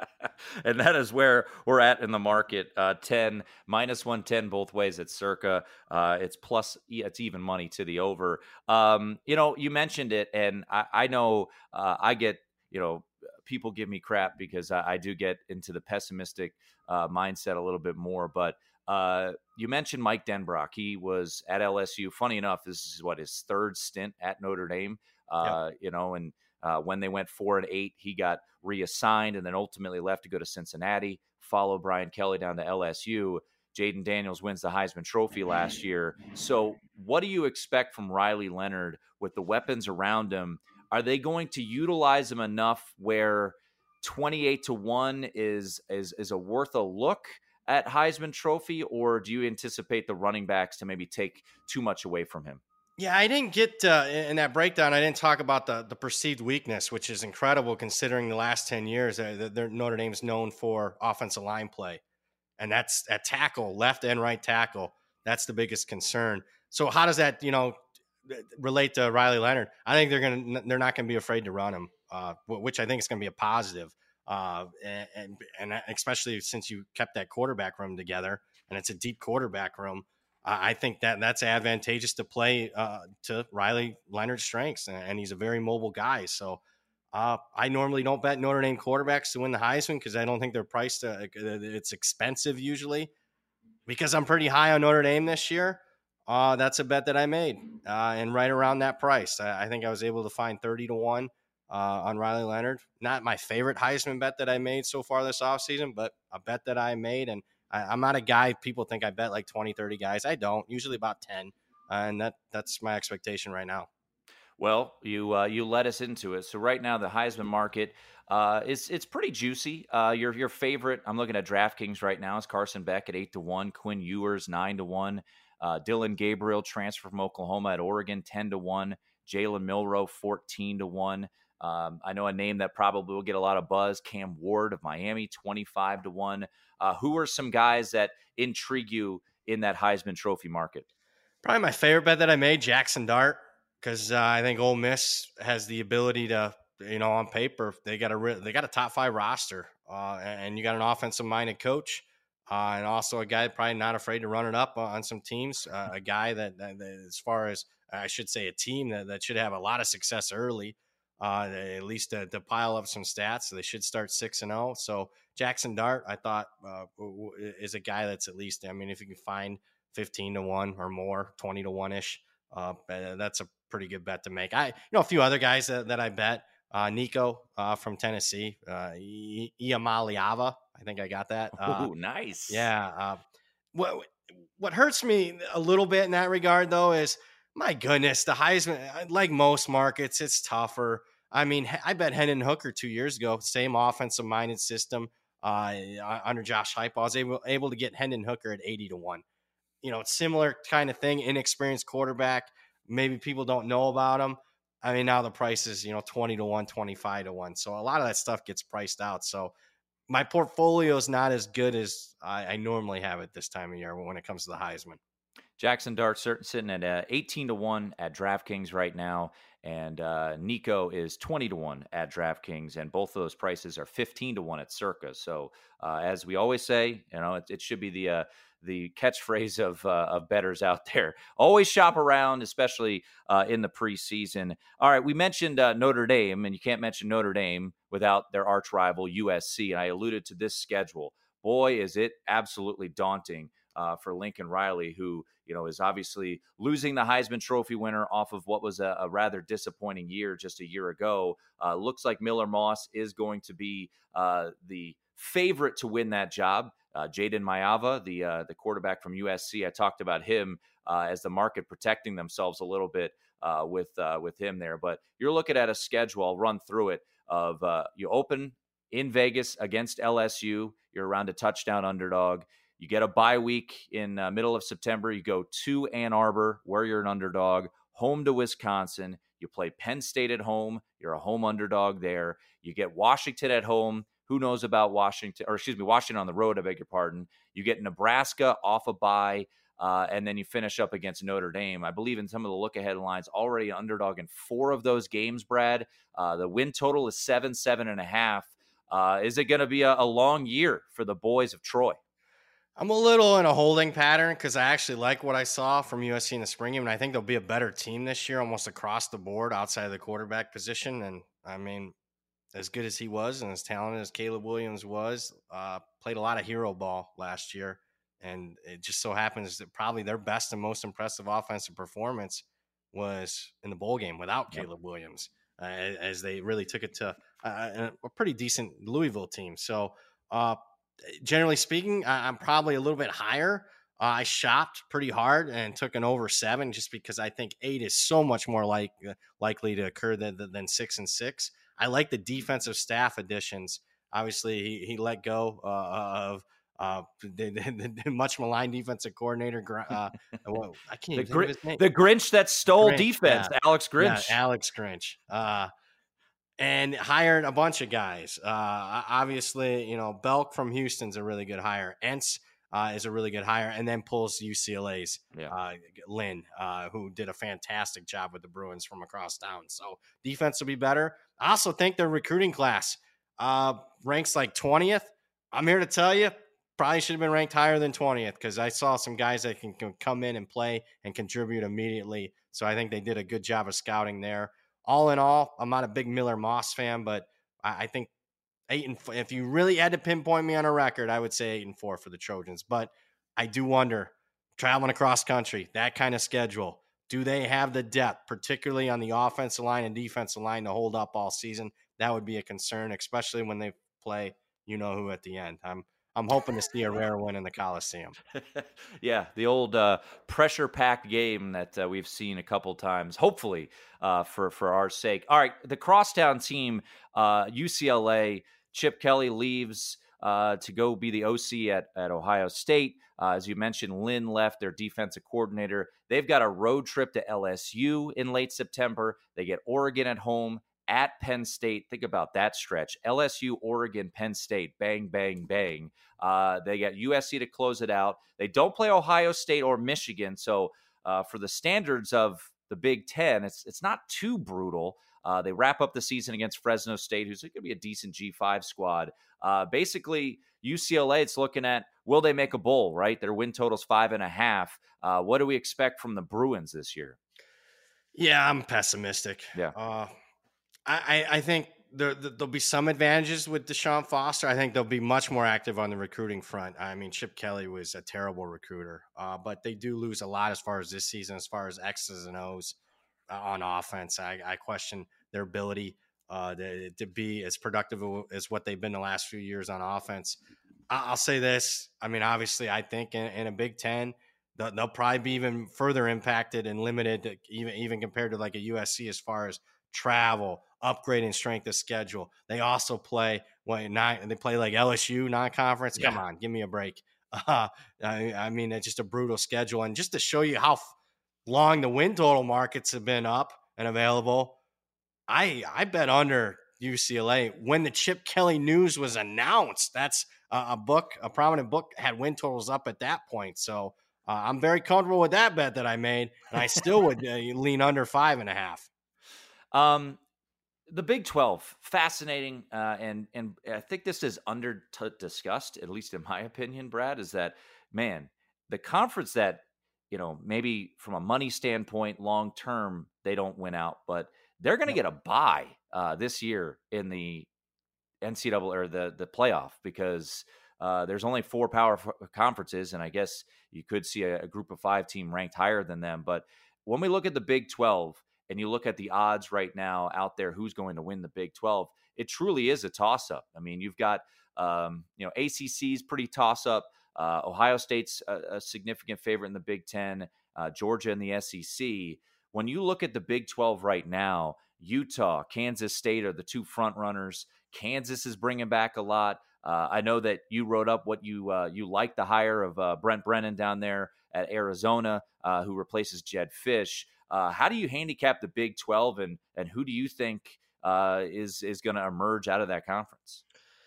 And that is where we're at in the market. Uh, ten minus one ten both ways at Circa. Uh, it's plus, it's even money to the over. Um, you know, you mentioned it, and I, I know uh, I get, you know, people give me crap because I, I do get into the pessimistic uh, mindset a little bit more. But uh, you mentioned Mike Denbrock. He was at L S U. Funny enough, this is what his third stint at Notre Dame. Uh, yep. You know, and uh, when they went four and eight, he got reassigned and then ultimately left to go to Cincinnati, follow Brian Kelly down to L S U. Jaden Daniels wins the Heisman Trophy last year. So what do you expect from Riley Leonard with the weapons around him? Are they going to utilize him enough where twenty-eight to one is, is, is a worth a look at Heisman Trophy, or do you anticipate the running backs to maybe take too much away from him? Yeah, I didn't get uh, in that breakdown. I didn't talk about the the perceived weakness, which is incredible considering the last ten years. Uh, the, Notre Dame's known for offensive line play, and that's at tackle, left and right tackle. That's the biggest concern. So how does that, you know, relate to Riley Leonard? I think they're gonna they're not gonna be afraid to run him, uh, which I think is gonna be a positive. Uh, and, and and especially since you kept that quarterback room together, and it's a deep quarterback room. I think that that's advantageous to play uh, to Riley Leonard's strengths, and he's a very mobile guy. So uh, I normally don't bet Notre Dame quarterbacks to win the Heisman because I don't think they're priced. Uh, it's expensive usually. Because I'm pretty high on Notre Dame this year, uh, that's a bet that I made, uh, and right around that price. I, I think I was able to find thirty to one uh, on Riley Leonard. Not my favorite Heisman bet that I made so far this offseason, but a bet that I made, and I, I'm not a guy people think I bet like twenty, thirty guys. I don't, usually about ten. Uh, and that that's my expectation right now. Well, you uh, you led us into it. So right now the Heisman market uh, is it's pretty juicy. Uh, your your favorite, I'm looking at DraftKings right now, is Carson Beck at eight to one, Quinn Ewers nine to one, uh, Dylan Gabriel transfer from Oklahoma at Oregon ten to one, Jalen Milroe fourteen to one. Um, I know a name that probably will get a lot of buzz, Cam Ward of Miami twenty-five to one. Uh, who are some guys that intrigue you in that Heisman Trophy market? Probably my favorite bet that I made, Jackson Dart, because uh, I think Ole Miss has the ability to, you know, on paper they got a they got a top five roster, uh, and you got an offensive minded coach, uh, and also a guy probably not afraid to run it up on some teams. Uh, a guy that, that, that, as far as I should say, a team that, that should have a lot of success early. Uh, at least to, to pile up some stats. So they should start six and oh. So Jackson Dart, I thought, uh, is a guy that's at least, I mean, if you can find fifteen to one or more, twenty to one ish, uh, that's a pretty good bet to make. I, you know, a few other guys that, that I bet, uh, Nico, uh, from Tennessee, uh, Iamaleava. I think I got that. Uh, oh, nice. Yeah. Uh, what, what hurts me a little bit in that regard though, is, my goodness, the Heisman, like most markets, it's tougher. I mean, I bet Hendon Hooker two years ago, same offensive-minded system uh, under Josh Heupel. I was able, able to get Hendon Hooker at eighty to one. You know, it's similar kind of thing, inexperienced quarterback. Maybe people don't know about him. I mean, now the price is, you know, twenty to one, twenty-five to one. So a lot of that stuff gets priced out. So my portfolio is not as good as I, I normally have it this time of year when it comes to the Heisman. Jackson Dart cert- sitting at uh, eighteen to one at DraftKings right now. And uh, Nico is twenty to one at DraftKings. And both of those prices are fifteen to one at Circa. So uh, as we always say, you know, it, it should be the, uh, the catchphrase of, uh, of bettors out there. Always shop around, especially uh, in the preseason. All right. We mentioned uh, Notre Dame, and you can't mention Notre Dame without their arch rival U S C. And I alluded to this schedule. Boy, is it absolutely daunting uh, for Lincoln Riley, who, you know, is obviously losing the Heisman Trophy winner off of what was a, a rather disappointing year just a year ago. Uh, looks like Miller Moss is going to be uh, the favorite to win that job. Uh, Jaden Mayava, the uh, the quarterback from U S C, I talked about him uh, as the market protecting themselves a little bit uh, with uh, with him there. But you're looking at a schedule. I'll run through it. Of uh, you open in Vegas against L S U. You're around a touchdown underdog. You get a bye week in uh, middle of September. You go to Ann Arbor, where you're an underdog, home to Wisconsin. You play Penn State at home. You're a home underdog there. You get Washington at home. Who knows about Washington? Or excuse me, Washington on the road, I beg your pardon. You get Nebraska off a bye, uh, and then you finish up against Notre Dame. I believe in some of the look-ahead lines, already an underdog in four of those games, Brad. Uh, the win total is seven, seven and a half. Uh, is it going to be a, a long year for the boys of Troy? I'm a little in a holding pattern because I actually like what I saw from U S C in the spring game, and I think they'll be a better team this year almost across the board outside of the quarterback position. And, I mean, as good as he was and as talented as Caleb Williams was, uh, played a lot of hero ball last year. And it just so happens that probably their best and most impressive offensive performance was in the bowl game without yep. Caleb Williams, uh, as they really took it to uh, a pretty decent Louisville team. So, uh, generally speaking, I'm probably a little bit higher. Uh, I shopped pretty hard and took an over seven just because I think eight is so much more like uh, likely to occur than, than six and six. I like the defensive staff additions. Obviously, he, he let go uh, of uh, the, the, the much maligned defensive coordinator. Uh, well, I can't the, even Gr- think of his name. The Grinch that stole Grinch, defense, yeah. Alex Grinch. Yeah, Alex Grinch. Uh, and hired a bunch of guys. Uh, obviously, you know, Belk from Houston's a really good hire. Entz uh, is a really good hire, and then pulls U C L A's yeah. uh, Lynn, uh, who did a fantastic job with the Bruins from across town. So defense will be better. I also think their recruiting class uh, ranks like twentieth. I'm here to tell you, probably should have been ranked higher than twentieth because I saw some guys that can, can come in and play and contribute immediately. So I think they did a good job of scouting there. All in all, I'm not a big Miller Moss fan, but I, I think eight and four, if you really had to pinpoint me on a record, I would say eight and four for the Trojans. But I do wonder, traveling across country, that kind of schedule, do they have the depth, particularly on the offensive line and defensive line, to hold up all season? That would be a concern, especially when they play you know who at the end. I'm I'm hoping to see a rare win in the Coliseum. Yeah, the old uh, pressure-packed game that uh, we've seen a couple times, hopefully, uh, for, for our sake. All right, the crosstown team, uh, U C L A, Chip Kelly leaves uh, to go be the O C at, at Ohio State. Uh, as you mentioned, Lynn left, their defensive coordinator. They've got a road trip to L S U in late September. They get Oregon at home, at Penn State. Think about that stretch. L S U, Oregon, Penn State, bang, bang, bang. Uh, they got U S C to close it out. They don't play Ohio State or Michigan. So uh, for the standards of the Big Ten, it's it's not too brutal. Uh, they wrap up the season against Fresno State, who's going to be a decent G five squad. Uh, basically, U C L A, it's looking at, will they make a bowl, right? Their win total's five and a half. Uh, what do we expect from the Bruins this year? Yeah, I'm pessimistic. Yeah. Uh, I, I think there, there'll be some advantages with Deshaun Foster. I think they'll be much more active on the recruiting front. I mean, Chip Kelly was a terrible recruiter, uh, but they do lose a lot as far as this season, as far as X's and O's uh, on offense. I, I question their ability uh, to, to be as productive as what they've been the last few years on offense. I'll say this. I mean, obviously, I think in, in a Big Ten, they'll, they'll probably be even further impacted and limited, even, even compared to like a U S C as far as travel, upgrading strength of schedule. They also play what nine, they play like L S U non-conference. Yeah. Come on, give me a break. Uh, I, I mean, it's just a brutal schedule. And just to show you how f- long the win total markets have been up and available, I I bet under U C L A when the Chip Kelly news was announced. That's a, a book, a prominent book had win totals up at that point. So Uh, I'm very comfortable with that bet that I made, and I still would uh, lean under five and a half. Um, the Big twelve, fascinating, uh, and and I think this is under t- discussed, at least in my opinion, Brad, is that, man, the conference that, you know, maybe from a money standpoint, long term, they don't win out, but they're going to Yep. get a bye uh, this year in the N C double A or the the playoff because uh, there's only four power f- conferences, and I guess you could see a, a group of five team ranked higher than them. But when we look at the Big twelve and you look at the odds right now out there, who's going to win the Big twelve? It truly is a toss up. I mean, you've got um, you know A C C's pretty toss up. Uh, Ohio State's a, a significant favorite in the Big Ten. Uh, Georgia and the S E C. When you look at the Big twelve right now, Utah, Kansas State are the two front runners. Kansas is bringing back a lot. Uh, I know that you wrote up what you uh, you like the hire of uh, Brent Brennan down there at Arizona, uh, who replaces Jed Fish. Uh, how do you handicap the Big twelve, and and who do you think uh, is is going to emerge out of that conference?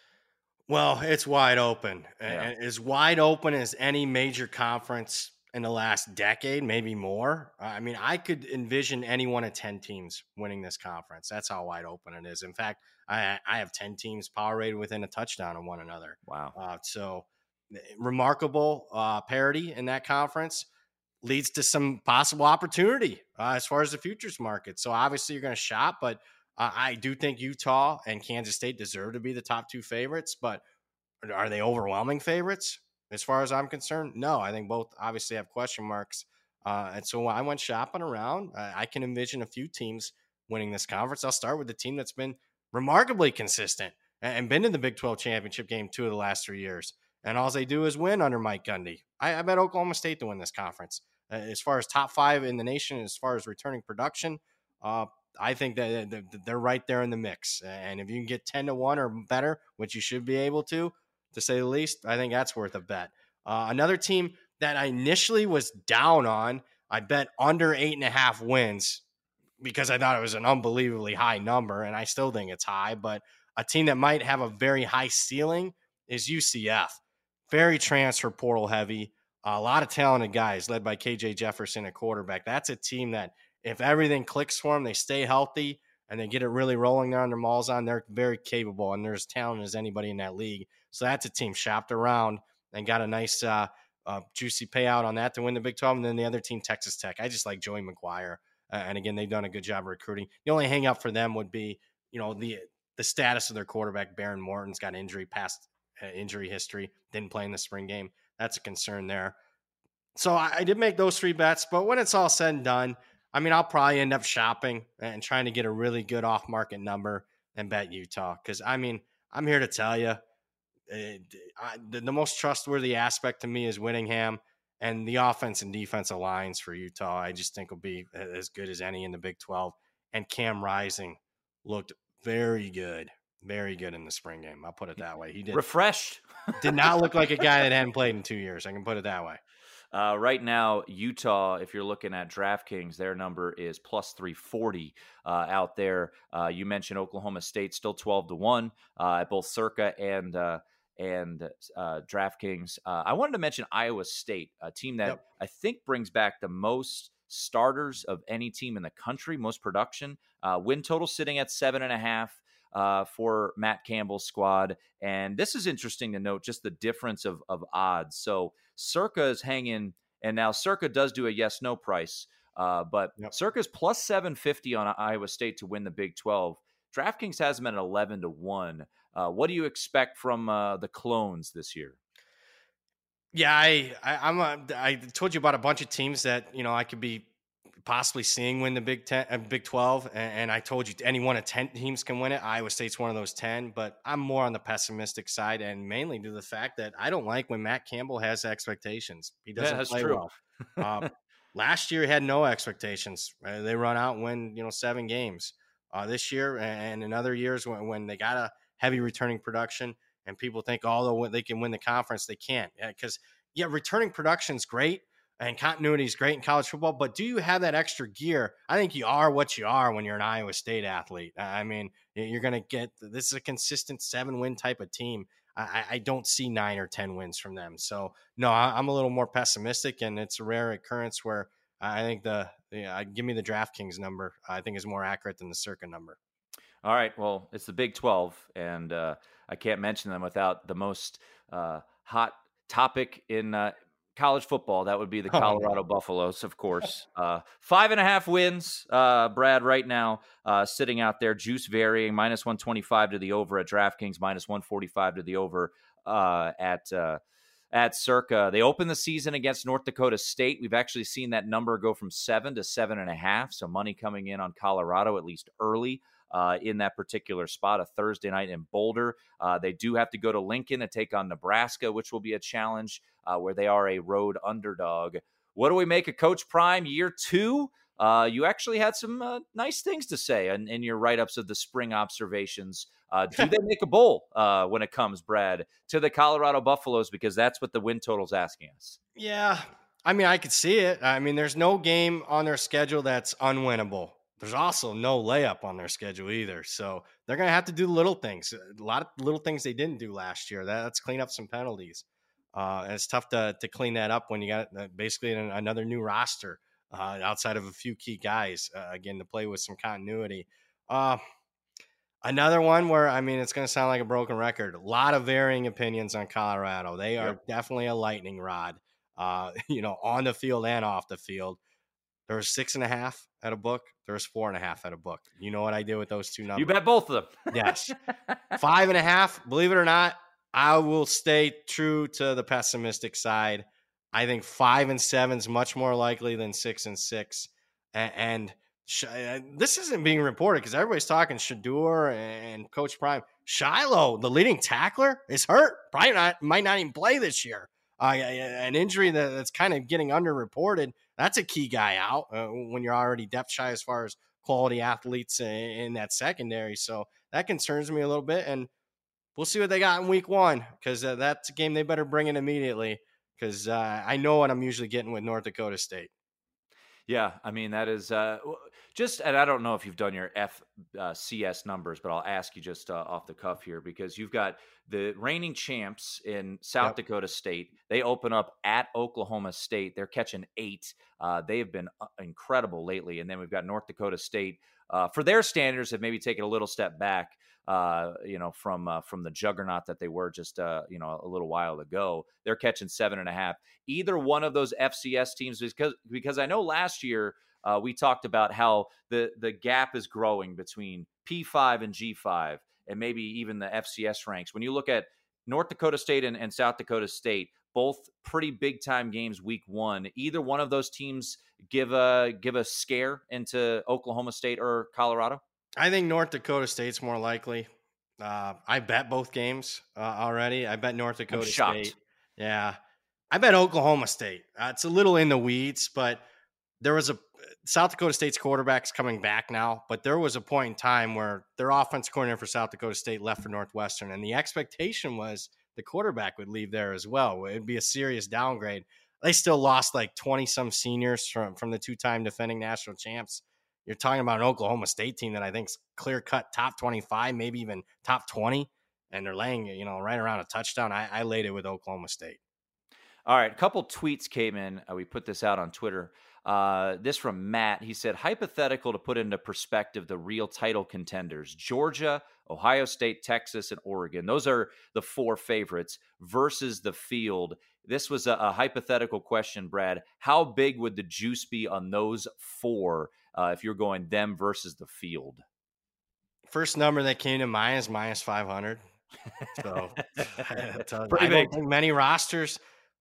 Well, it's wide open, Yeah. and as wide open as any major conference in the last decade, maybe more. I mean, I could envision any one of ten teams winning this conference. That's how wide open it is. In fact, I, I have ten teams power rated within a touchdown of one another. Wow. Uh, so remarkable uh, parity in that conference leads to some possible opportunity uh, as far as the futures market. So obviously you're going to shop, but uh, I do think Utah and Kansas State deserve to be the top two favorites, but are they overwhelming favorites as far as I'm concerned? No, I think both obviously have question marks. Uh, and so when I went shopping around, uh, I can envision a few teams winning this conference. I'll start with the team that's been remarkably consistent and, and been in the Big twelve championship game two of the last three years. And all they do is win under Mike Gundy. I, I bet Oklahoma State to win this conference. Uh, as far as top five in the nation, as far as returning production, uh, I think that they're right there in the mix. And if you can get ten to one or better, which you should be able to, to say the least, I think that's worth a bet. Uh, another team that I initially was down on, I bet under eight and a half wins because I thought it was an unbelievably high number, and I still think it's high, but a team that might have a very high ceiling is U C F. Very transfer portal heavy, a lot of talented guys led by K J Jefferson at quarterback. That's a team that if everything clicks for them, they stay healthy, and they get it really rolling there under Malzahn, they're very capable, and they're as talented as anybody in that league. So that's a team shopped around and got a nice uh, uh, juicy payout on that to win the Big twelve. And then the other team, Texas Tech. I just like Joey McGuire. Uh, and again, they've done a good job of recruiting. The only hang up for them would be, you know, the the status of their quarterback. Baron Morton's got injury, past uh, injury history, didn't play in the spring game. That's a concern there. So I, I did make those three bets, but when it's all said and done, I mean, I'll probably end up shopping and trying to get a really good off-market number and bet Utah. Because, I mean, I'm here to tell you, it, I, the, the most trustworthy aspect to me is Whittingham, and the offense and defensive lines for Utah, I just think will be as good as any in the Big twelve. And Cam Rising looked very good, very good in the spring game. I'll put it that way. He did refreshed. Did not look like a guy that hadn't played in two years. I can put it that way. Uh, right now, Utah, if you're looking at DraftKings, their number is plus three forty uh, out there. Uh, you mentioned Oklahoma State, still twelve to one uh, at both Circa and uh, and uh, DraftKings. Uh, I wanted to mention Iowa State, a team that Yep. I think brings back the most starters of any team in the country, most production. Uh, win total sitting at seven and a half. Uh, for Matt Campbell's squad. And this is interesting to note, just the difference of, of odds. So Circa is hanging, and now Circa does do a yes-no price, uh, but Yep. Circa's plus seven fifty on Iowa State to win the Big twelve. DraftKings has them at eleven to one. Uh, what do you expect from uh, the Clones this year? Yeah, I, I I'm a, I told you about a bunch of teams that, you know, I could be possibly seeing win the Big Ten, uh, Big twelve, and, and I told you any one of ten teams can win it. Iowa State's one of those ten, but I'm more on the pessimistic side, and mainly due to the fact that I don't like when Matt Campbell has expectations. He doesn't Yeah, that's play true. well. Uh, last year he had no expectations. Uh, they run out and win, you know, seven games. Uh, this year and in other years when, when they got a heavy returning production, and people think, oh, they can win the conference, they can't, because yeah, returning production's great. And continuity is great in college football, but do you have that extra gear? I think you are what you are when you're an Iowa State athlete. I mean, you're going to get – this is a consistent seven-win type of team. I, I don't see nine or ten wins from them. So no, I, I'm a little more pessimistic, and it's a rare occurrence where I think the yeah, give me the DraftKings number. I think is more accurate than the Circa number. All right. Well, it's the Big twelve, and uh, I can't mention them without the most uh, hot topic in uh, college football. That would be the Colorado oh, no. Buffaloes, of course. Uh, five and a half wins, uh, Brad, right now, uh, sitting out there, juice varying, minus one twenty-five to the over at DraftKings, minus one forty-five to the over uh, at uh, at Circa. They opened the season against North Dakota State. We've actually seen that number go from seven to seven and a half, so money coming in on Colorado, at least early. Uh, in that particular spot, a Thursday night in Boulder. Uh, they do have to go to Lincoln to take on Nebraska, which will be a challenge uh, where they are a road underdog. What do we make of Coach Prime year two? Uh, you actually had some uh, nice things to say in, in your write-ups of the spring observations. Uh, do they make a bowl uh, when it comes, Brad, to the Colorado Buffaloes? Because that's what the win total's asking us. Yeah, I mean, I could see it. I mean, there's no game on their schedule that's unwinnable. There's also no layup on their schedule either. So they're going to have to do little things. A lot of little things they didn't do last year. That's clean up some penalties. Uh, and it's tough to to clean that up when you got basically another new roster uh, outside of a few key guys, uh, again, to play with some continuity. Uh, another one where, I mean, it's going to sound like a broken record. A lot of varying opinions on Colorado. They are yep. definitely a lightning rod, uh, you know, on the field and off the field. There was six and a half at a book. There was four and a half at a book. You know what I did with those two numbers? You bet both of them. Yes. Five and a half. Believe it or not, I will stay true to the pessimistic side. I think five and seven is much more likely than six and six. And, and sh- this isn't being reported because everybody's talking Shedeur and Coach Prime. Shiloh, the leading tackler, is hurt. Probably not, might not even play this year. Uh, an injury that, that's kind of getting underreported. That's a key guy out uh, when you're already depth shy as far as quality athletes in, in that secondary. So that concerns me a little bit. And we'll see what they got in week one because uh, that's a game they better bring in immediately because uh, I know what I'm usually getting with North Dakota State. Yeah, I mean, that is uh, just, and I don't know if you've done your F C S numbers, but I'll ask you just uh, off the cuff here because you've got the reigning champs in South yep. Dakota State. They open up at Oklahoma State. They're catching eight. Uh, they have been incredible lately. And then we've got North Dakota State, uh, for their standards, have maybe taken a little step back, uh, you know, from uh, from the juggernaut that they were just, uh, you know, a little while ago. They're catching seven and a half. Either one of those F C S teams, because because I know last year uh, we talked about how the the gap is growing between P five and G five, and maybe even the F C S ranks. When you look at North Dakota State and, and South Dakota State, both pretty big time games week one. Either one of those teams give a give a scare into Oklahoma State or Colorado? I think North Dakota State's more likely. Uh, I bet both games uh, already. I bet North Dakota State. Yeah. I bet Oklahoma State. Uh, it's a little in the weeds, but there was a South Dakota State's quarterback's coming back now, but there was a point in time where their offensive coordinator for South Dakota State left for Northwestern, and the expectation was the quarterback would leave there as well. It'd be a serious downgrade. They still lost like twenty-some seniors from, from the two-time defending national champs. You're talking about an Oklahoma State team that I think is clear-cut top twenty-five, maybe even top twenty, and they're laying, you know, right around a touchdown. I, I laid it with Oklahoma State. All right, a couple tweets came in. Uh, we put this out on Twitter. Uh, this from Matt. He said, hypothetical to put into perspective the real title contenders, Georgia, Ohio State, Texas, and Oregon. Those are the four favorites versus the field. This was a, a hypothetical question, Brad. How big would the juice be on those four uh, if you're going them versus the field? First number that came to mind is minus five hundred. So Pretty I big. don't think many rosters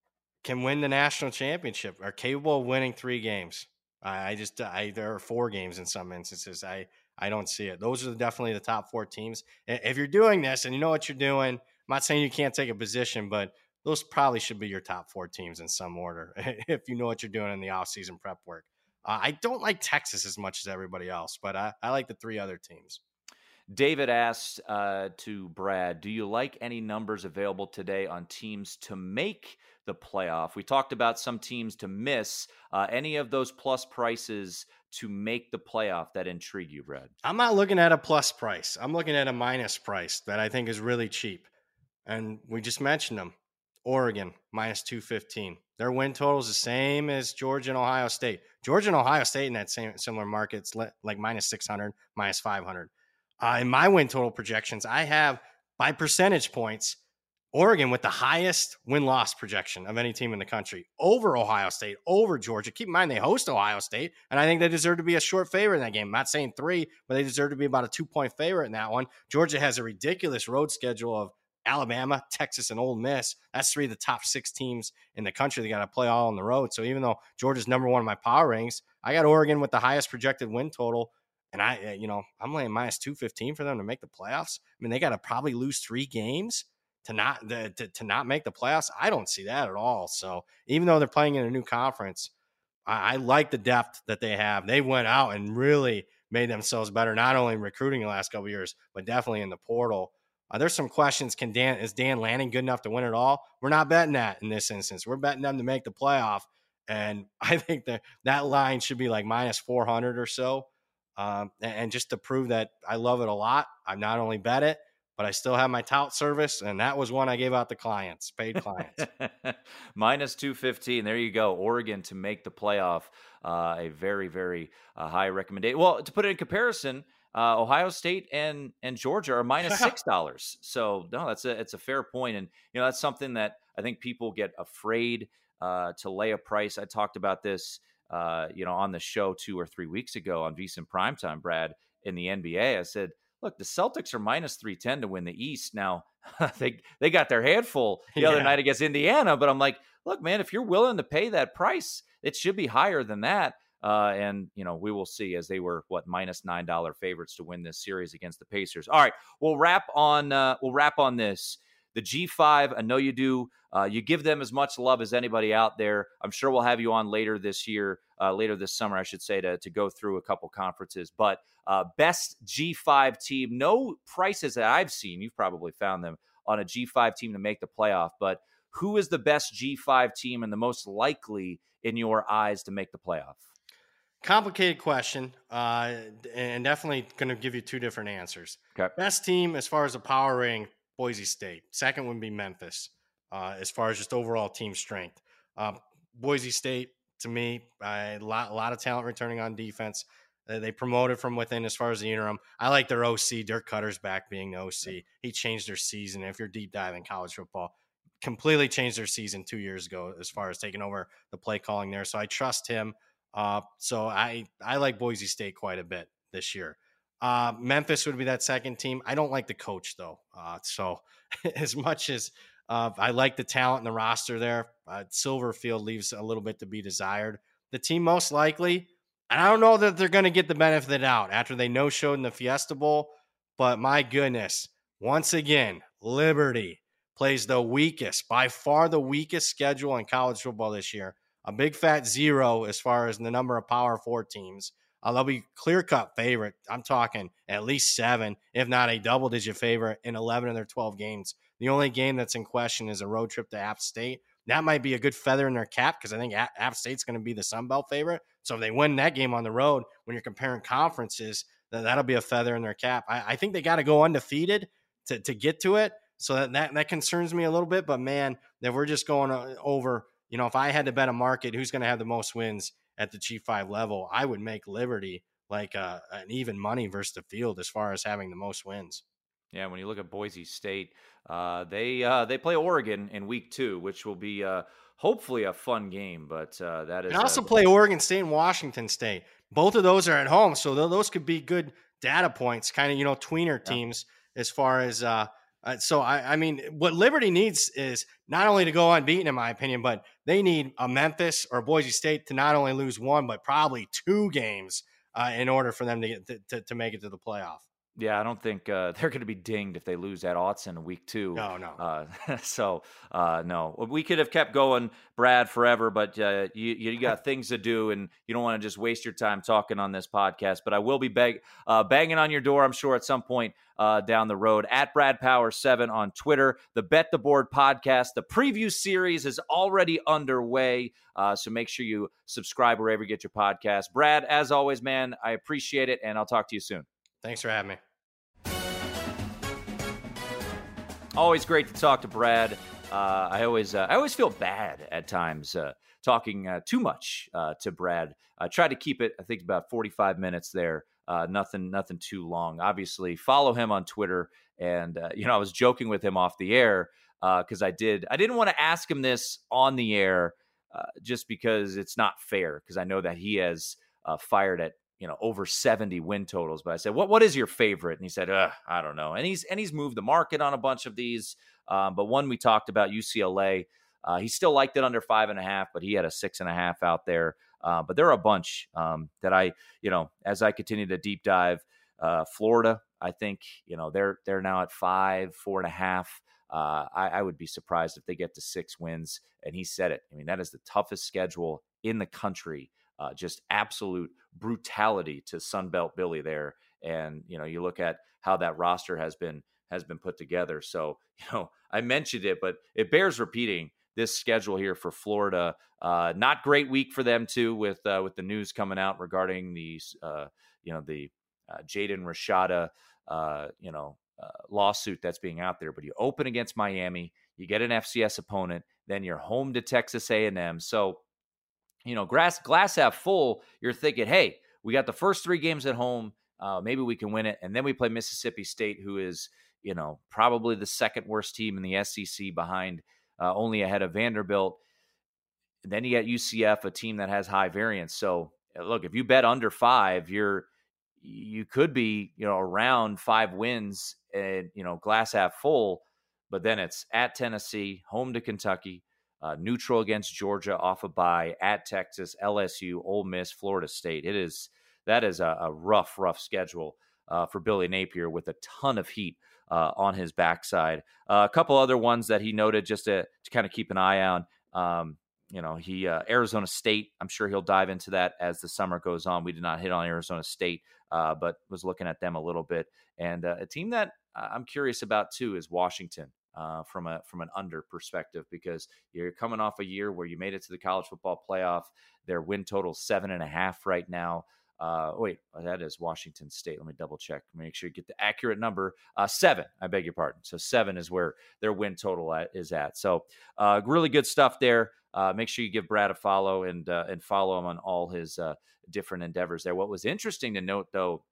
can win the national championship, are capable of winning three games. I, I just, I, there are four games in some instances. I, I don't see it. Those are definitely the top four teams. If you're doing this and you know what you're doing, I'm not saying you can't take a position, but those probably should be your top four teams in some order if you know what you're doing in the offseason prep work. Uh, I don't like Texas as much as everybody else, but I, I like the three other teams. David asked uh, to Brad, do you like any numbers available today on teams to make the playoff? We talked about some teams to miss. Uh, any of those plus prices to make the playoff that intrigue you, Brad? I'm not looking at a plus price. I'm looking at a minus price that I think is really cheap. And we just mentioned them. Oregon, minus two fifteen. Their win total is the same as Georgia and Ohio State. Georgia and Ohio State in that same similar markets, like minus six hundred, minus five hundred. Uh, in my win total projections, I have, by percentage points, Oregon with the highest win-loss projection of any team in the country, over Ohio State, over Georgia. Keep in mind, they host Ohio State, and I think they deserve to be a short favorite in that game. I'm not saying three, but they deserve to be about a two-point favorite in that one. Georgia has a ridiculous road schedule of Alabama, Texas, and Ole Miss. That's three of the top six teams in the country. They got to play all on the road. So even though Georgia's number one in my power rings, I got Oregon with the highest projected win total. And I, you know, I'm laying minus two fifteen for them to make the playoffs. I mean, they got to probably lose three games to not to, to not make the playoffs. I don't see that at all. So even though they're playing in a new conference, I, I like the depth that they have. They went out and really made themselves better, not only in recruiting the last couple of years, but definitely in the portal. Uh, there's some questions. Can Dan is Dan Lanning good enough to win it all? We're not betting that in this instance. We're betting them to make the playoff, and I think that that line should be like minus four hundred or so. Um, and, and just to prove that I love it a lot, I've not only bet it, but I still have my tout service, and that was one I gave out to clients, paid clients. minus two fifteen. There you go. Oregon to make the playoff. Uh, a very, very uh, high recommendation. Well, to put it in comparison, Uh, Ohio State and and Georgia are minus six dollars. So no, that's a it's a fair point, and you know that's something that I think people get afraid uh, to lay a price. I talked about this, uh, you know, on the show two or three weeks ago on VSiN Primetime, Brad, in the N B A. I said, look, the Celtics are minus three ten to win the East. Now they they got their handful the yeah. other night against Indiana, but I'm like, look, man, if you're willing to pay that price, it should be higher than that. Uh, and, you know, we will see, as they were, what, minus nine dollar favorites to win this series against the Pacers. All right, we'll wrap on uh, we'll wrap on this. The G five, I know you do. Uh, you give them as much love as anybody out there. I'm sure we'll have you on later this year, uh, later this summer, I should say, to, to go through a couple conferences. But uh, best G five team, no prices that I've seen, you've probably found them, on a G five team to make the playoff. But who is the best G five team and the most likely, in your eyes, to make the playoff? Complicated question, uh, and definitely going to give you two different answers. Okay. Best team as far as the power rating, Boise State. Second would be Memphis, uh, as far as just overall team strength. Uh, Boise State, to me, a lot, a lot of talent returning on defense. Uh, they promoted from within as far as the interim. I like their O C, Dirk Cutter's back being the O C. He changed their season. If you're deep diving college football, completely changed their season two years ago as far as taking over the play calling there. So I trust him. Uh, so I, I like Boise State quite a bit this year. Uh, Memphis would be that second team. I don't like the coach though. Uh, so as much as, uh, I like the talent in the roster there, uh, Silverfield leaves a little bit to be desired. The team most likely, and I don't know that they're going to get the benefit of the doubt after they no-showed in the Fiesta Bowl, but my goodness, once again, Liberty plays the weakest, by far the weakest schedule in college football this year. A big fat zero as far as the number of Power Four teams. Uh, they'll be clear-cut favorite. I'm talking at least seven, if not a double-digit favorite in eleven of their twelve games. The only game that's in question is a road trip to App State. That might be a good feather in their cap because I think App, App State's going to be the Sun Belt favorite. So if they win that game on the road, when you're comparing conferences, then that'll be a feather in their cap. I, I think they got to go undefeated to, to get to it. So that, that that concerns me a little bit. But, man, if we're just going over – you know, if I had to bet a market who's going to have the most wins at the G five level, I would make Liberty like uh, an even money versus the field as far as having the most wins. Yeah, when you look at Boise State, uh, they uh, they play Oregon in week two, which will be uh, hopefully a fun game. But uh, that is and also a- play Oregon State and Washington State. Both of those are at home, so those could be good data points, kind of you know tweener teams yeah. as far as. Uh, Uh, so, I, I mean, what Liberty needs is not only to go unbeaten, in my opinion, but they need a Memphis or Boise State to not only lose one, but probably two games uh, in order for them to get to, to, to make it to the playoff. Yeah, I don't think uh, they're going to be dinged if they lose at Autzen in week two. No, no. Uh, so, uh, no. We could have kept going, Brad, forever, but uh, you, you got things to do, and you don't want to just waste your time talking on this podcast. But I will be beg- uh, banging on your door, I'm sure, at some point uh, down the road. At Brad Power seven on Twitter. The Bet the Board podcast, the preview series is already underway, uh, so make sure you subscribe wherever you get your podcast. Brad, as always, man, I appreciate it, and I'll talk to you soon. Thanks for having me. Always great to talk to Brad. Uh, I always uh, I always feel bad at times uh, talking uh, too much uh, to Brad. I try to keep it, I think, about forty-five minutes there. Uh, nothing nothing too long. Obviously, follow him on Twitter. And, uh, you know, I was joking with him off the air because uh, I did. I didn't want to ask him this on the air uh, just because it's not fair, because I know that he has uh, fired at, you know, over seventy win totals. But I said, what, what is your favorite? And he said, I don't know. And he's, and he's moved the market on a bunch of these. Um, but one we talked about, U C L A, uh, he still liked it under five and a half, but he had a six and a half out there. Uh, but there are a bunch um, that I, you know, as I continue to deep dive, uh, Florida, I think, you know, they're, they're now at five, four and a half. Uh, I, I would be surprised if they get to six wins. And he said it. I mean, that is the toughest schedule in the country. Uh, just absolute brutality to Sunbelt Billy there. And, you know, you look at how that roster has been has been put together. So, you know, I mentioned it, but it bears repeating. This schedule here for Florida, uh, not great week for them too, with uh, with the news coming out regarding the, uh, you know, the uh, Jaden Rashada, uh, you know, uh, lawsuit that's being out there. But you open against Miami, you get an F C S opponent, then you're home to Texas A and M. So, you know, glass, glass half full, you're thinking, hey, we got the first three games at home. Uh, maybe we can win it. And then we play Mississippi State, who is, you know, probably the second worst team in the S E C behind, uh, only ahead of Vanderbilt. And then you got U C F, a team that has high variance. So, look, if you bet under five, you're, you could be, you know, around five wins and, you know, glass half full. But then it's at Tennessee, home to Kentucky, Uh, neutral against Georgia, off a bye, at Texas, L S U, Ole Miss, Florida State. It is that is a, a rough, rough schedule uh, for Billy Napier with a ton of heat uh, on his backside. Uh, a couple other ones that he noted just to, to kind of keep an eye on. Um, you know, he uh, Arizona State. I'm sure he'll dive into that as the summer goes on. We did not hit on Arizona State, uh, but was looking at them a little bit. And uh, a team that I'm curious about too is Washington. Uh, from a from an under perspective, because you're coming off a year where you made it to the college football playoff. Their win total seven and a half right now. Uh, wait, that is Washington State. Let me double check. Make sure you get the accurate number. Uh, seven. I beg your pardon. So seven is where their win total at, is at. So uh, really good stuff there. Uh, make sure you give Brad a follow and uh, and follow him on all his uh, different endeavors there. What was interesting to note though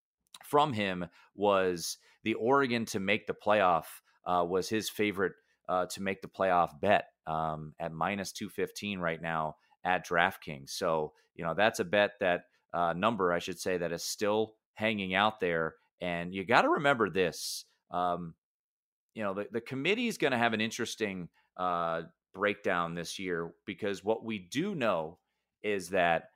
from him was the Oregon to make the playoff. Uh, was his favorite uh, to make the playoff bet um, at minus two fifteen right now at DraftKings. So, you know, that's a bet that uh, number, I should say, that is still hanging out there. And you got to remember this, um, you know, the, the committee is going to have an interesting uh, breakdown this year, because what we do know is that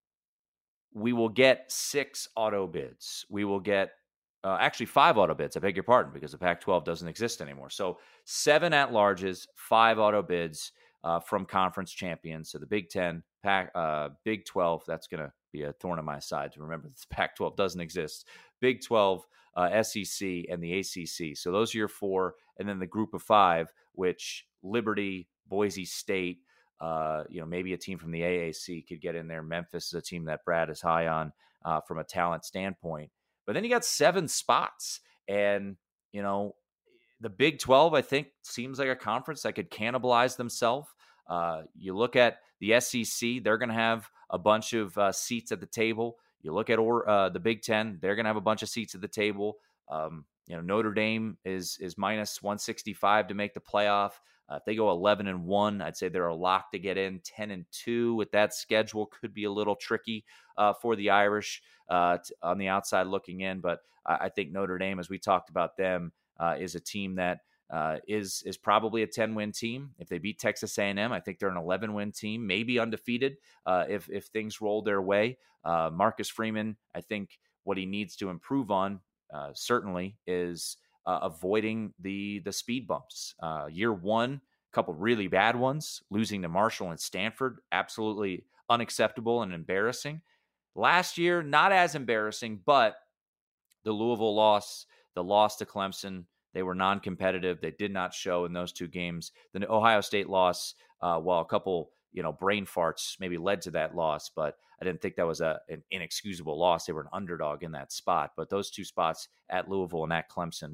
we will get six auto bids. We will get Uh, actually, five auto bids. I beg your pardon, because the Pac twelve doesn't exist anymore. So seven at-larges, five auto bids uh, from conference champions. So the Big Ten, Pac, uh, Big twelve, that's going to be a thorn in my side to remember that the Pac twelve doesn't exist. Big twelve, uh, S E C, and the A C C. So those are your four. And then the group of five, which Liberty, Boise State, uh, you know, maybe a team from the A A C could get in there. Memphis is a team that Brad is high on uh, from a talent standpoint. But then you got seven spots, and, you know, the Big twelve, I think, seems like a conference that could cannibalize themselves. Uh, you look at the S E C, they're going to have a bunch of uh, seats at the table. You look at or, uh, the Big Ten, they're going to have a bunch of seats at the table. Um, you know, Notre Dame is is minus one sixty-five to make the playoff. Uh, if they go eleven and one, I'd say they're a lock to get in. ten and two with that schedule could be a little tricky uh, for the Irish uh, t- on the outside looking in. But I, I think Notre Dame, as we talked about them, uh, is a team that uh, is is probably a ten-win team. If they beat Texas A and M, I think they're an eleven-win team, maybe undefeated uh, if if things roll their way. Uh, Marcus Freeman, I think what he needs to improve on uh, certainly is uh, avoiding the the speed bumps. Uh, year one, a couple really bad ones, losing to Marshall and Stanford, absolutely unacceptable and embarrassing. Last year, not as embarrassing, but the Louisville loss, the loss to Clemson, they were non-competitive. They did not show in those two games. The Ohio State loss, uh, while a couple, you know, brain farts maybe led to that loss, but I didn't think that was a, an inexcusable loss. They were an underdog in that spot. But those two spots at Louisville and at Clemson were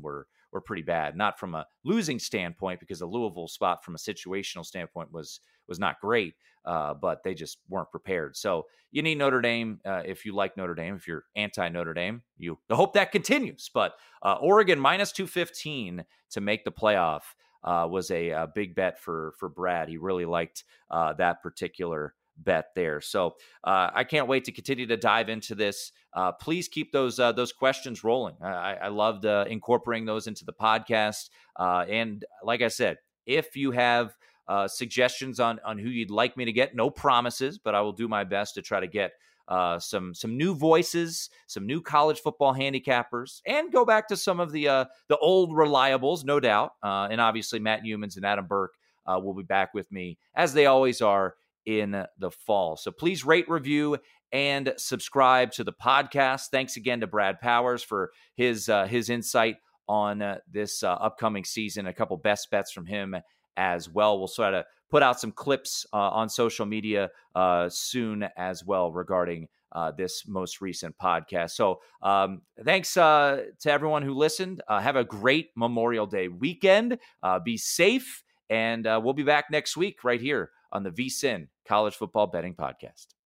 were pretty bad. Not from a losing standpoint, because the Louisville spot from a situational standpoint was was not great, uh, but they just weren't prepared. So you need Notre Dame uh, if you like Notre Dame. If you're anti-Notre Dame, you hope that continues. But uh, Oregon minus two fifteen to make the playoff uh, was a, a big bet for for Brad. He really liked uh, that particular bet there. So uh, I can't wait to continue to dive into this. Uh, please keep those uh, those questions rolling. I, I loved uh, incorporating those into the podcast. Uh, and like I said, if you have uh, suggestions on on who you'd like me to get, no promises, but I will do my best to try to get uh, some some new voices, some new college football handicappers, and go back to some of the uh, the old reliables, no doubt. Uh, and obviously, Matt Humans and Adam Burke uh, will be back with me, as they always are, in the fall. So please rate, review, and subscribe to the podcast. Thanks again to Brad Powers for his uh, his insight on uh, this uh, upcoming season. A couple best bets from him as well. We'll sort of put out some clips uh, on social media uh, soon as well regarding uh, this most recent podcast. So um, thanks uh, to everyone who listened. Uh, have a great Memorial Day weekend. Uh, be safe, and uh, we'll be back next week right here on the V S I N College Football Betting Podcast.